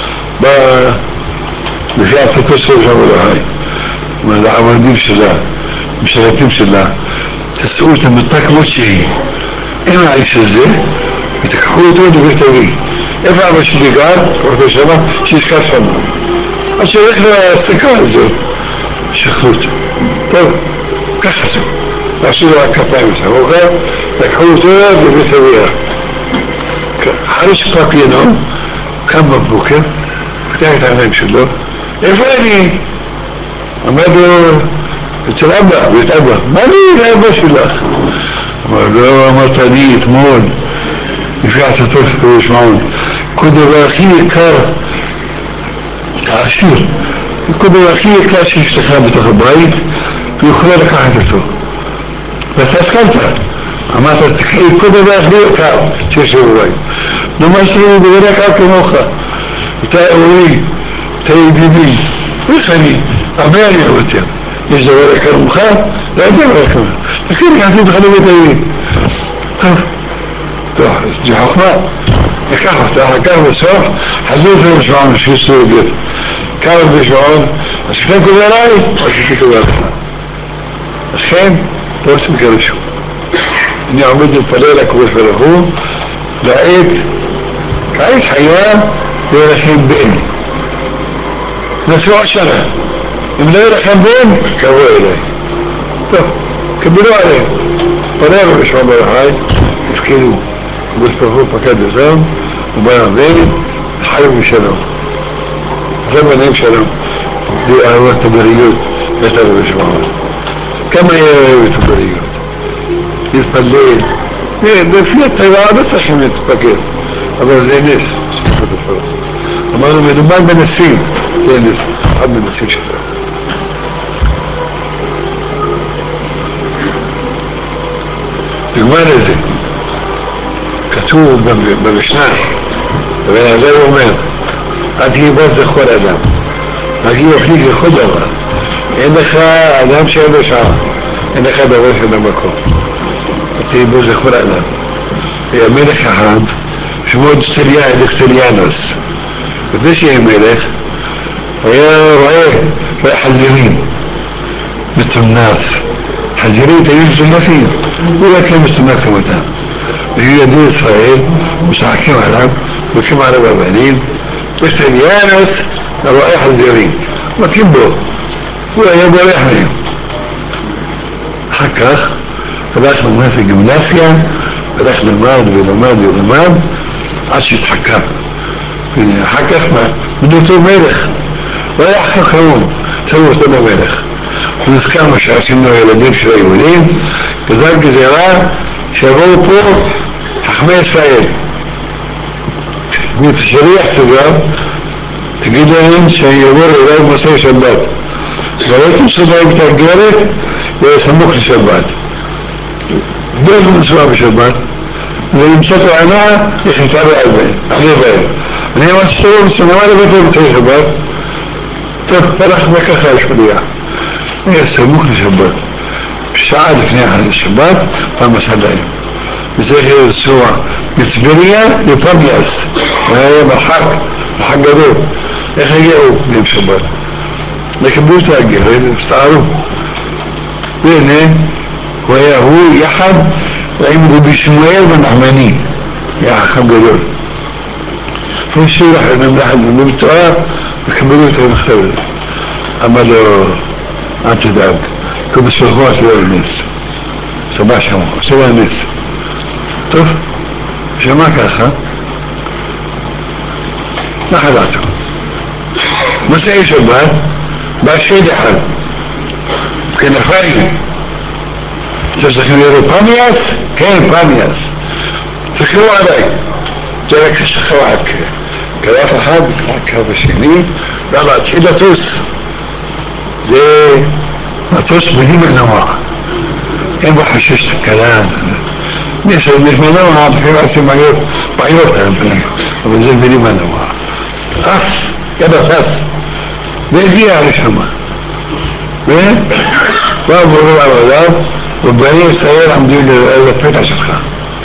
Speaker 1: לפי הצטות שלו שם אולי, העבודים שלה, משרתים שלה, תשאו את המתה כמו שהיא, אין האיש הזה, ותקחו אותו לבית אבי. איפה אבא שלי גר? קחו אותו שמה, שישכב שם. אז שהולך להסתכל על זה, שכלות. טוב, ככה זה. עשו לו רק כפיים בסמוכה, לקחו אותו לבית אביה. אחרי שפק ינום, קם בבוקר, פתח את העיניים שלו, איפה אני? אמר לו, אצל אבא, בית אבא, מה לי לאבא שלך? אמר לו, אמרת לי אתמול, לפי עצתו של פירוש מעון, כל דבר הכי יקר, העשיר, כל דבר הכי יקר שיש לך בתוך הבית, ויכולה לקחת אותו. ואתה הסכמת, אמרת, תקחי כל דבר הכי יקר שיש לך בבית. לא מה שלי דבר יקר כמוך, אתה אורי, אתה ידידי, איך אני, הרבה אני אוהב יותר. יש דבר יקר ממך? לא יודע דבר יקר. תקחי, נכנסתי לך לבית אבי. טוב, זה חוכמה. לקח אותה, לקח בסוף, חזור את המשמעון, שיסו לגב. קם בשעון, אז שכם קובר עליי, או שתי קובר לך. אז כן, לא רוצים כרשו. אני עומד להתפלל לקדוש ברוך הוא, לעת, כעת חיה, יהיה לכם בן. נשאו השנה. אם לא יהיה לכם בן, קבעו אליי. טוב, קבלו עליהם. פרענו בשעון ברחי, הפקידו. הקדוש ברוך הוא פקד אותם, הוא בא הבן, חיו בשלום. זה בנים שלום. זה אהבת הבריות, את הרבי שמעון. כמה יהיה אוהב את הבריות? להתפלל. לפי הטבע לא צריכים להתפקד, אבל זה נס. אמרנו, מדובר בנסים. זה נס, אחד בנסים שלו. דוגמה לזה. כתוב במשנה, ובן אדם אומר, אל תהיה בז לכל אדם, מגיע יחליק לכל דבר, אין לך אדם שאין לו שעה, אין לך דבר שאין לו מקום, אל תהיה בז לכל אדם. היה מלך אחד, שמו דסטליאנוס, לפני שיהיה מלך, היה רואה חזירים, מטונף, חזירים תהיו מטונפים, הוא רק הם מטונף כמותם. ויהיו ידי ישראל, משחקים עליו, לוקחים עליו אבנים, דסטליאנוס, רואה חזירים, מכים בו, הוא היה בורח מהם. אחר כך, הלך ללמד לגימנסיה, הלך למד ולמד ולמד, עד שהתחכם. ואחר כך בנותו מלך, לא היה אחר כמון, שמו אותו למלך. הוא נזכר מה שעושים לו הילדים של היהודים, גזר גזירה שיבואו פה חכמי ישראל. שליח סגר, תגיד להם שיבואו אליי במוצאי שבת. וראיתם סובה מתאגרת וסמוך לשבת. דרך נשואה בשבת, ונמצאת הענה, היא חיכה בעלי בהם. אני אמרתי שתראו בסנמה לבטא במוצאי שבת, טוב, הלך וככה השפלייה. היה סמוך לשבת. שעה לפני השבת, פעם הסדיים. וצריך לנסוע מטבריה לפמיאס. היה מרחק גדול. איך הגיעו ביום שבת? לקבלו את הגרת, הסתערו. והנה, הוא יחד עם רבי שמואל ונחמני. היה חכם גדול. והוא להם לחד במתואר וקבלו את המכתב הזה. אמר לו, אל תדאג, קודש ברוך הוא עשה לו נס. סבא שמו, עשה לו נס. טוב, שמע ככה, נחה דעתו. מוצאי שבת, בא שד אחד, כנפיים. אתם צריכים לראות פמיאס? כן, פמיאס. תקראו עליי. זה רק שכב עד קרף אחד, קרף השני, ואללה, התחיל לטוס. זה מטוס בלי מנוע. אין בו חשש תקלה. יש מנוע, לפעמים עושים בעיות, אבל זה בלי מנוע. ידע טס. והגיע לשם. ובא מורים לעבודה, ובני ישראל עמדים לפתע שלך.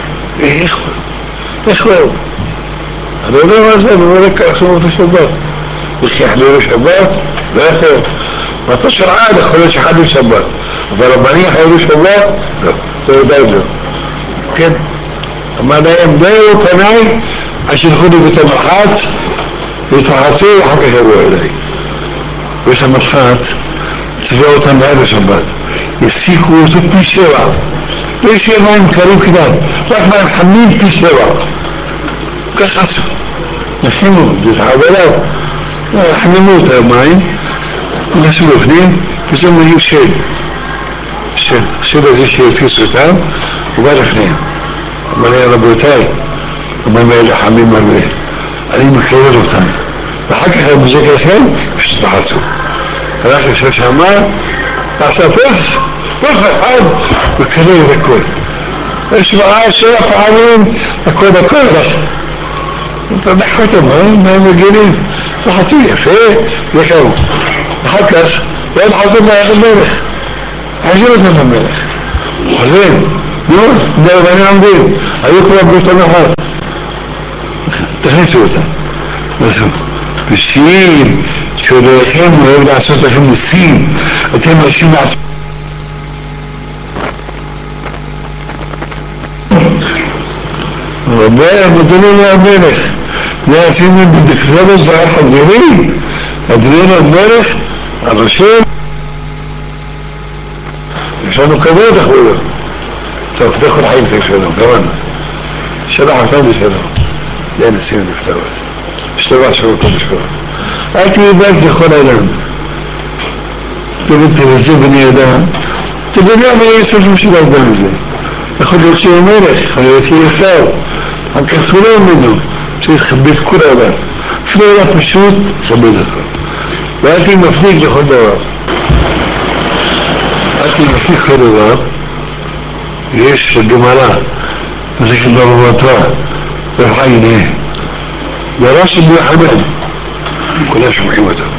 Speaker 1: איך הוא? אני יודע מה זה, אני אומר לך לעשות את השבת. וכי יחללו שבת? לא יכול. ואתה שרעה יכול להיות שחללו שבת. אבל רבנים יחללו שבת? לא, זה ודאי לא. כן? אמר להם, דעו פניי, אשלחו לי בית המרחץ, והתרחצו ואחר כך יבואו אליי. בית המרחץ צבע אותם בעד השבת. יסיקו אותו פי 7. לא יש מים קרים כדאי, רק מים חמים פי 7. ככה עשו. נחימו, זה עבודה. חממו את המים, נכנסו בפנים, פתאום היו שד הזה שהפיס אותם, הוא בא לפניהם. אמר לי, רבותיי, המים האלה חמים הרבה, אני מקבל אותם. ואחר כך אני מזיק לכם, שתחצו. הלך יושב שמה, עשה פח אחד, וקלל את הכל. יש רעה 7 פעמים, הכל, אתה דחו את המים, מים רגילים. וחצו יפה, וקרו. אחר כך, ועד חזר ליד המלך. חזר אותם למלך. חזר, נו, דרבנים עמדים, היו כבר בית המרחץ. תכניסו אותם. בשביל שאוהליכם הוא אוהב לעשות לכם ניסים, אתם מרשים לעשות. רבי, אדוני המלך, זה עשינו בדקלב הזרע חזירי, אדוני המלך, הראשי, יש לנו כבוד אחרונה. טוב, דכל חיים שלום, גמרנו. שלח אותם בשלום. זה נשים נפטרות. שתבח שלום קודש ברוך. אל תהיי בז לכל אדם. תבזה בני אדם. תבזה מה יש לנו של האדם הזה. יכול להיות שיהיה מלך, יכול להיות שיהיה שר. הכספו לא ממנו. צריך לכבד כל האדם. אפילו אדם פשוט, לכבד אותו. ואל תהיי מפליג לכל דבר. אל תהיי מפליג לכל דבר. יש בגמרא, זה כבר בבטרה, ובחיינה. דרש בני חנן, כולם שומעים אותו.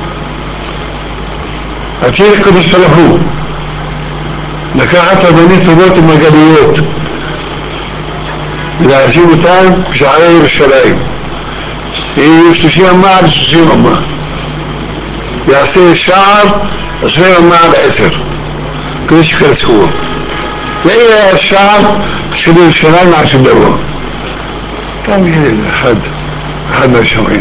Speaker 1: עתיר הקדוש ברוך הוא, לקחת אבני טובות ומרגליות, ולהשים אותן בשערי ירושלים. יהיו 30 אמה עד 30 אמה. יעשה שער 20 אמה עד 10, כדי שכרסו. זה יהיה השער של ירושלים עד שדרום. גם ילד אחד מהשומעים.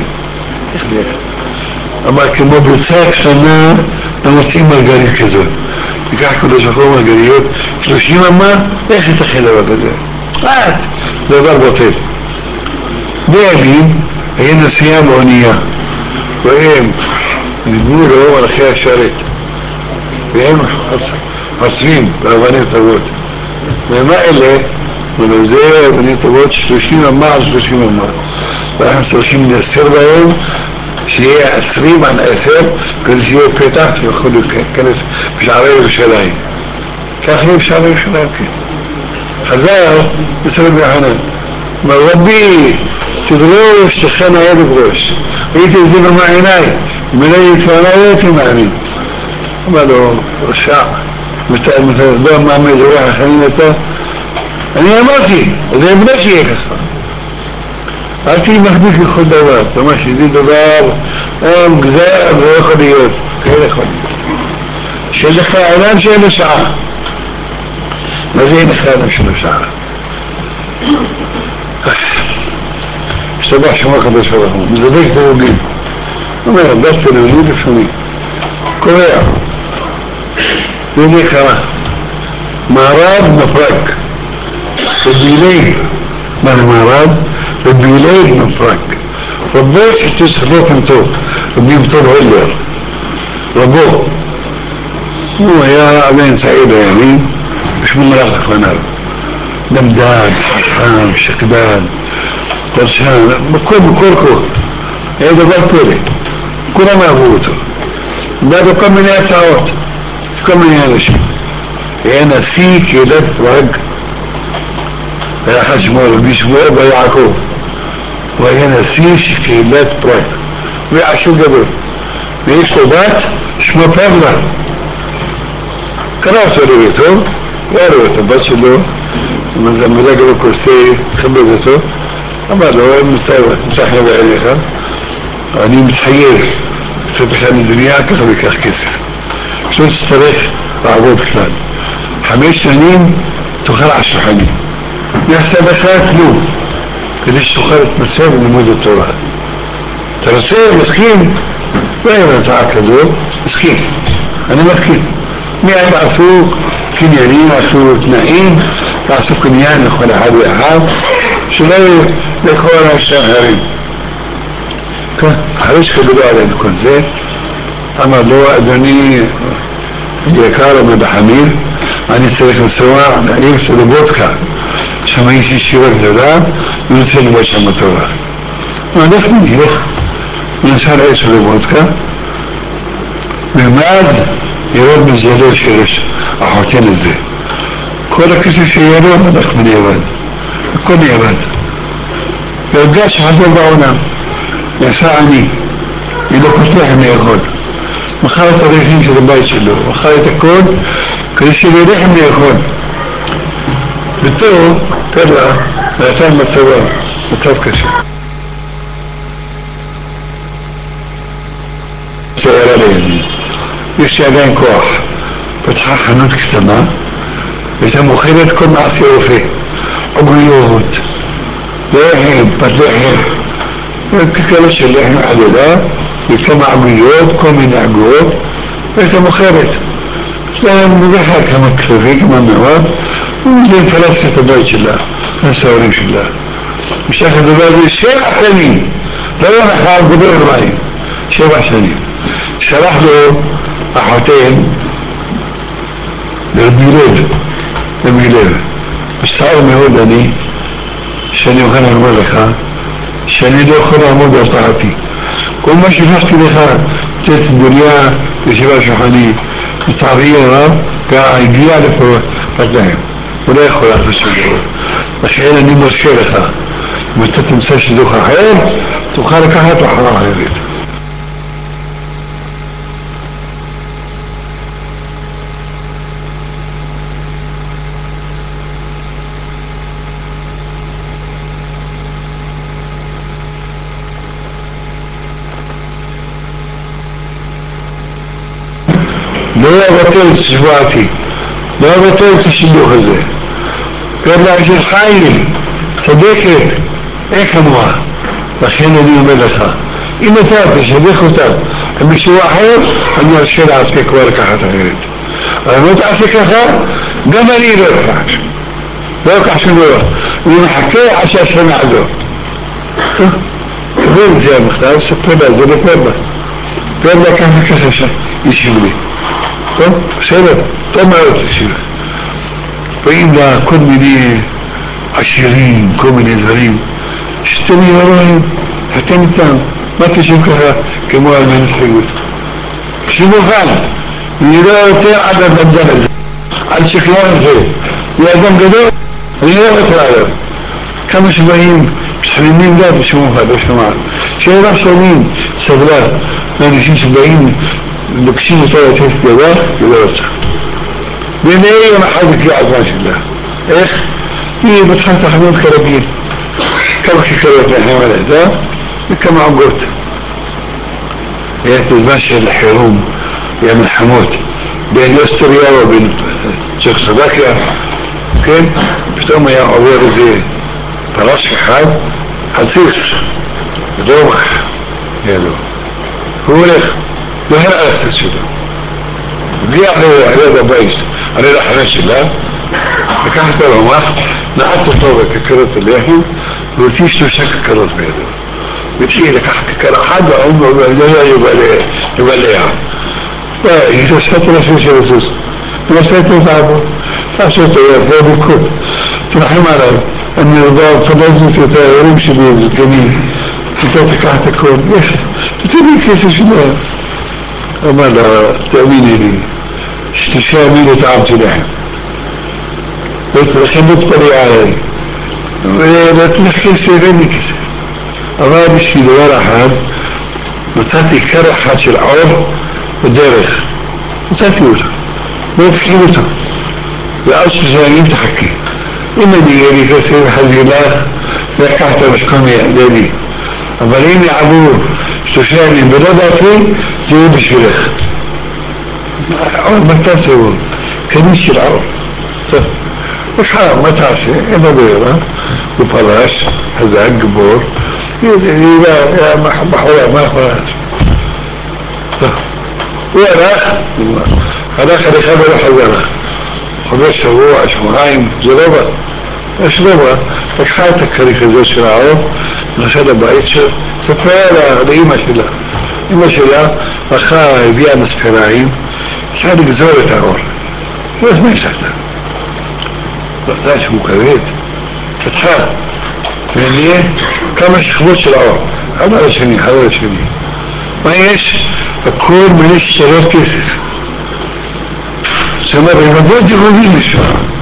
Speaker 1: אמר כמו ביצה קטנה למוצאים מרגלית כזאת. תיקח קדוש ברוך הוא מרגליות 30 אמה, איך יתכן דבר כזה? דבר בוטל. בימים היה נסיעה באונייה, והם נדמו לו מלאכי השרת, והם חצבים באבנים טובות. ומה אלה? ולזה אבנים טובות 30 אמה על 30 אמה. ואנחנו צריכים לנסר בהם שיהיה 20 על 10 כדי שיהיה פתח שיכול להיכנס בשערי ירושלים. כך יהיה בשערי ירושלים, כן. חזר בסדר בני חנן. אמר רבי, תדרוש לכן הערב ראש. ראיתי את זה במה עיניי, מלאי תפעלה הייתי מאמין. אמר לו, רשע, לא מאמין דברי החנין אתה. אני אמרתי, זה בני שיהיה ככה. אל תהי מחזיק לכל דבר, זאת אומרת שזה דבר גזר ולא יכול להיות, כאלה יכול להיות. שיש לך עיניים שאין לו שעה. מה זה אין לך עיניים שאין לו שעה? השתבח שמו הקדוש ברוך הוא, מזדק את הרוגים. הוא אומר, דת פנוני לפעמים. קורע. והנה קרה. מערב מפרק. ובילי, מה זה מערב? ובילי מפרק. רבו שתסחבו כמתו, רבים טוב הולר. רבו. הוא היה בן צעיר בימים, ושמו מלאך לפניו. דמדן, חכם, שקדן, דרשן, בקורקו. היה דבר פלא. כולם אהבו אותו. בא בכל מיני הצעות, כל מיני אנשים. היה נשיא קהילת פראג, היה אחד שמו רבי שמואל ביעקב. הוא היה נשיא של קהילת פראג. הוא היה עשיר גדול. ויש לו בת, שמו פבלה. קרא אותו לביתו, ראה לו את הבת שלו, מלג לו כורסי, כבד אותו, אמר לו, מתחייב בעיניך, אני מתחייב לפתח לדניה ככה וכך כסף. שלא תצטרך לעבוד כלל. 5 שנים תאכל 10 שנים. יחסה לך כלום, כדי שתוכל להתמצא בלימוד התורה. אתה רוצה, מסכים? לא היה הצעה כזאת, מסכים. אני מסכים. מיד עשו קניינים, עשו תנאים, ועשו קניין לכל אחד ואחד, שלא לכל האחרים. אחרי שקיבלו עליהם כל זה, אמר לו, אדוני יקר עומד החמיר, אני צריך לנסוע לעיר סלובודקה, שם יש ישיבה גדולה, אני רוצה ללמוד שם התורה. אמר, לך נלך. הוא נסע לעיר סלובודקה, ומאז ירד מזלו של החותן הזה. כל הכסף שיהיה לו, הלך ונאבד. הכל נאבד. והרגע שחזר בעולם, יעשה עני, היא לא פותח מאכול. מכר את הריחים של הבית שלו, מכר את הכל, כדי שיהיה לחם לאכול. וטוב, פרלה, נתן מצב קשה. צעירה לידי. יש לי עדיין כוח. פתחה חנות קטנה, והייתה מוכרת כל מעשי רופא. עוגיות, לחם, פת לחם, וכאלה של לחם עדודה, וכמה עוגיות, כל מיני עוגיות, והייתה מוכרת. יש להם בכלל כמה כלבים, כמה מאוד, וזה מפלצת את הבית שלה, את ההורים שלה. משך הדבר הזה 7 שנים, לא יום אחד, גדול רבעים, 7 שנים. שלח לו החותן לרבי לב, מצטער מאוד אני, שאני מוכן לומר לך, שאני לא יכול לעמוד בהבטחתי. כל מה שהבטחתי לך, לתת דוניה לישיבה שולחני, לצערי הרב, והגיע לפה פתלהם. הוא לא יכול לעשות שום דבר. לכן אני מרשה לך, אם אתה תמצא שידוך אחר, תוכל לקחת אחרה אחרת. לא אבטל את שבועתי, לא אבטל את השידוך הזה. פרלה של חיים, צדקת, איך אמרה? לכן אני אומר לך, אם אתה תשדך אותה עם מישהו אחר, אני ארשה לעצמי כבר לקחת אחרת. אבל לא תעשה ככה, גם אני לא אקח. לא אקח שום דבר. אני מחכה עד שהשם יעזור. קבל את זה המכתב, ספר לה, זה לפרלה. פרלה ככה וככה ישיב לי. טוב, בסדר, טוב מאוד תקשיב. באים לה כל מיני עשירים, כל מיני דברים, שתמיד אמרים, חתן איתם, מה תשב ככה כמו אלמנת חיות? כשמוכן, אני לא יותר עד הדמדן הזה, על שכלן הזה, הוא אדם גדול, אני לא יותר עליו. כמה שבאים, מתחממים לה בשמוכה, לא שמעת. 7 שנים סבלה לאנשים שבאים, מבקשים אותו לתת דבר, ולא רוצה. והנה יום אחד הגיע הזמן שלה. איך? היא פתחה את החנות כרגיל. כמה כיכרות לחם על הידה, וכמה עוגות. היה בזמן של חירום, היה מלחמות, בין אוסטריה ובין צ'כוסלובקיה, כן? פתאום היה עובר איזה פרש אחד, חציץ, רומח, היה לו. הוא הולך, לא הראה לחצץ שלו. הגיע ליד הבית, עלי לחנה שלה, לקח את הרומח, נעט אותו בכיכרות הלחם, והוציא 3 כיכרות בידו. והתחיל לקח כיכר אחד, והוא יבלע. היא עושה את הנושא של הסוס. הוא עושה את זה, תעשה אותו יפה בקוד. תרחם עליו, אני יודע, פלזת את ההורים שלי, זה גנים. אתה תקח את הכל, תתן לי כסף שלהם. אמר לה, תאמיני לי, 3 ימים התעמתי להם. ולכן לא תפלא עליי. ונתנך כסף, אין לי כסף. אבל בשביל דבר אחד, מצאתי קר אחד של עור בדרך. מצאתי אותו. ويفكين אותו. لأصل زانين تحكي إما دي يلي كثير حزي الله يكحت بسكم يعداني أمرين يعبوه استشاني بلدتي جيب الشرخ ما تنسوا كنيش العرب وشحال ما تعسي إذا بيضا وبلاش هذا قبور يا محولا ما خلاص وأنا هذا خلي خبر حذرة خذ سبوع أسبوعين جربة أشربها فكحاتك خلي خذ سرعه نسأل بعيد سفارة لإيمة شلا إيمة شلا أخا يبيع مسفراين شارك زورة تعور بس ما يستخدم لا شو كبير فتحات يعني كما شخبوش العور هذا شني هذا شني ما يش أكون من الشرط كثير سمر المبادئ يقولين شو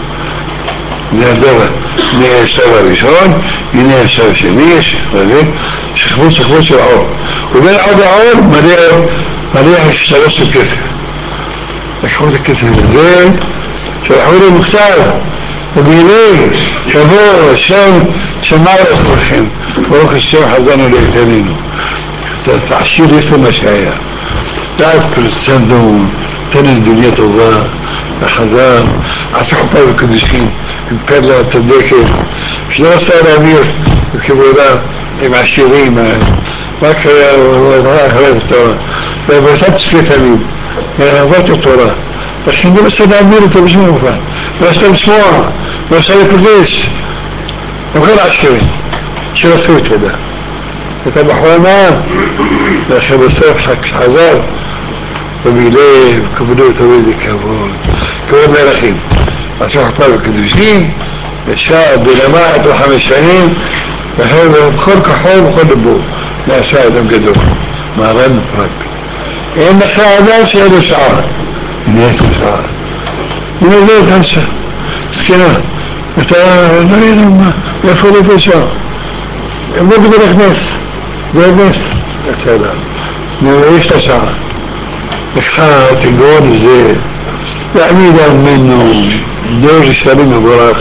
Speaker 1: نهدرة نهشتغل رشون ينهشتغل شنيش شخبوش العور وبين عود العور مليح اشتغلش الكثير يحول الكثير زين شحول المختار وبيليه شافوه الشام شمال الخرخين وروك الشام حزانه ليتنينه تعشير يفتو مشايا لا أذكر السندون تاني الدنيا طوبا حزان عسى حباب الكدشين البيرلا تديكي شنو صار أمير الكبيرة معشيرين ما كيا وغاية التوى فبتاتش في تميم يعني غاية التوى لكن دي بس هذا أمير انت مش موفا بس تمسموها بس هذا كديش وغير عشيرين شو رسوت هذا كتب أحوانا لكن بسيب حق حزار وبيليه وكبدو تويدي كابون كبدنا لخيم أسوح طالب كدوشين الشاعب بلماعة وحمشانين فهذا بخور كحول وخور بو لا شاعب امقدو ما غن فرق إن خاعدان شعر شعار إنيك شعار من ذلك هنسا مسكنا نريد ما يفعلوا في شعر مقدر اخناس زي الناس يا سلام نعيش تشعر إخاء تقول زي تعميدا منه دور الشرين براخ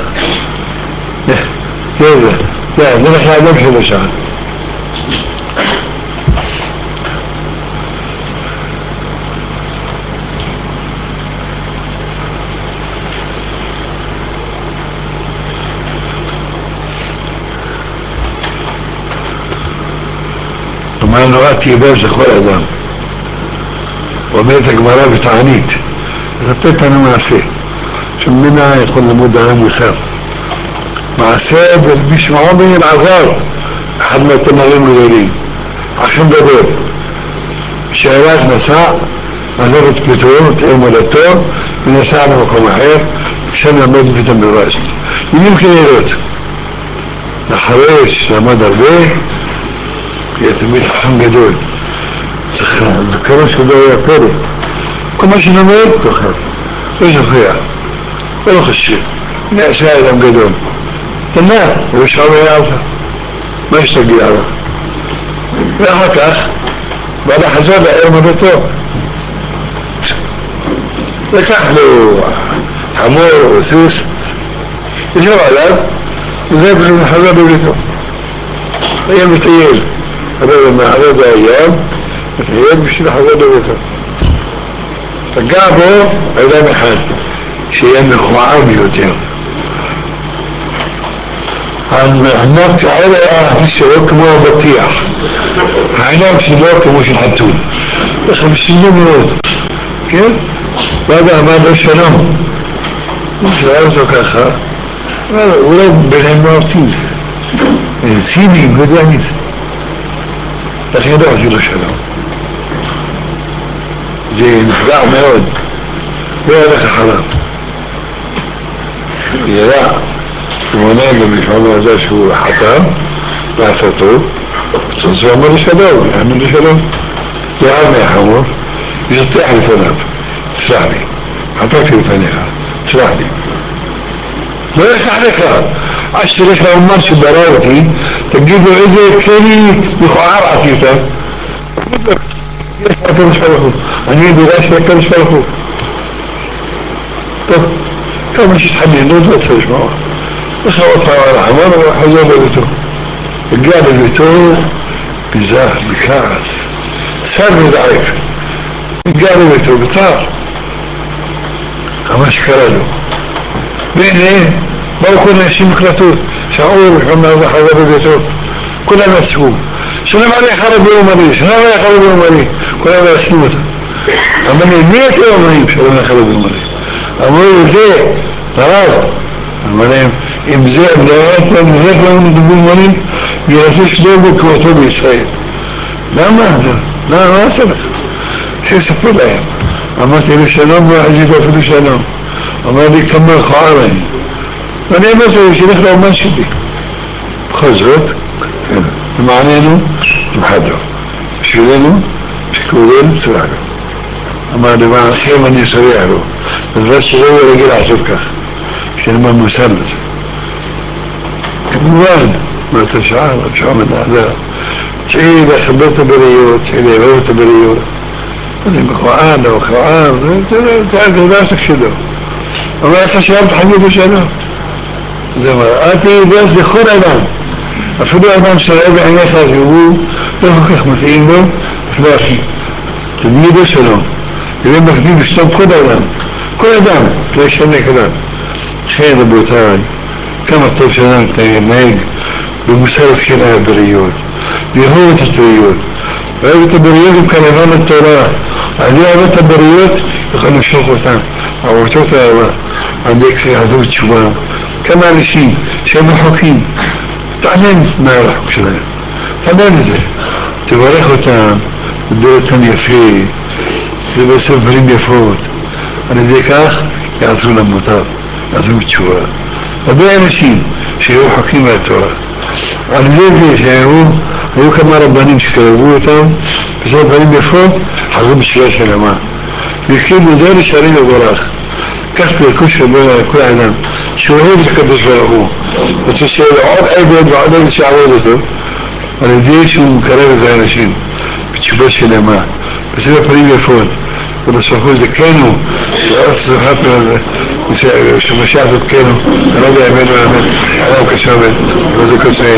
Speaker 1: كذا لا نحن نمشي لشعر وما نغطي بوزك ولا دم وميتك مرابط عنيد غطيت انا معسيه شمنا يقول لمدة مسافر معسيه مش معامل العذار لحد ما تمرين مديرين عشان ده دول شهوات مساء عذابت بتور تقيم ولدتور من يساعد مقام حير شمنا مد بتم الرأس يمكن يروت نحريش لما دربيه يتميت حسن دول ذكروا شو ده يقولوا كما شنو ما يبقى خير ايش فيها ولا خشي لا سائل ام قدوم لا وش هو يعرفه ما يشتقي يعرف لا هكا بعد حزاب ايام بيتو لكحلو حمور وسوس ايش هو الان زي من حزاب بيتو ايام بتيل هذا ما هذا ايام بتيل مش حزاب بيتو فقابوا عدام حال شيئا من خواعب يوتيهم هناك تعالى الشباك ما بطيع هناك شباك مش الحتون خمس سنين مرات كيف؟ بعدها بعد السلام مش عاوزك اخا ولد بين مرتين سيدي بدأني لكن يدعو في السلام زين لا ما يود يا لك حرام يا لا ونام بفهم هذا شو حكام لا فتو تصير ما لشداوي يعني لشداوي يا عمي يا حمور يستطيع الفنان تسرح لي حطيت في فنها تسرح لي لا يفتح لك عشر لك لو مرش براوتي تجيب له ايدي كلي بخعار عفيفة يفتح مش حلقه أنا يدي غاش يفتح مش حلقه طب كان مش يتحمل له تسمعه وصوتها على الحمار وحضر بيته قال بيته بزاه بكاس سر ضعيف قال بيته بطار أماش كرده بين ايه ما كنا شيء مكرتوه شعور كما حضر بيته كلنا نسوه شنو معنى خرب يوم مريض شنو معنى خرب يوم مريض كلنا نسوه أما نيت يوم مريض شنو معنى خرب يوم مريض أما زي طلاب أما إمزاء بلايات ومزاك لهم دبول مريض يرسيش دوبك وطول إسرائيل لا ما سبق شيء سفر لهم أما تلو شنوم وعزيز وفلو شنوم أما دي كمال خعارين أنا مثلا شي نخلق ما نشدي خزرت معنينه محدو شيلينه شكولين سرعه أما دي معنى خير من يسريع له الرش غير رجل عشبكه كلمة مثلث كمان ما تشعر من هذا سيدة خبرت بريوت سيدة غيرت بريوت قرآن وقرآن تعرف ناسك شنو وما خشيت حبيبي شنو زي ما آتي بس دخول أمام أفضل أمام سرعي عن يخاف يقول يفك أخمتين له فلاشي تدميده شنو إذا ما خديم اشتم كل أدام ليش هنا كلام خير بوتاي كما تفشلان تيميج بمسألة كلام بريود بهوة التريود وهذا بريود بكلمان التوراة عليها بتا بريود يخلوا شوقتان أو توتا عندك هذول شباب كما لشيء شيء حكيم تعلم ما راح بشلون فننزل تباركوتان الدولة الثانية فيه تبقى سفرين يفوت أنا ذيك أخ يعزون المطار يعزون الشباب هذا شيء حكيم التوراة أنا ذيك شيء هو كما رباني مشكلة بسبب فريم يفوت حضر بشلاش الأمان يكيب ذلك شرين وراخ كسب الكشف بين كل عدم شو هو بتكدس له بس الشيء عاد أي بيد وعاد الشيء عوضته أنا ديش ومكرر غير شيء بتشبش الأمان بس هذا فريم يفوت ولا سوفوز كانوا أصل حتى مشاهد كانوا ربع من أنا كشابه وذكر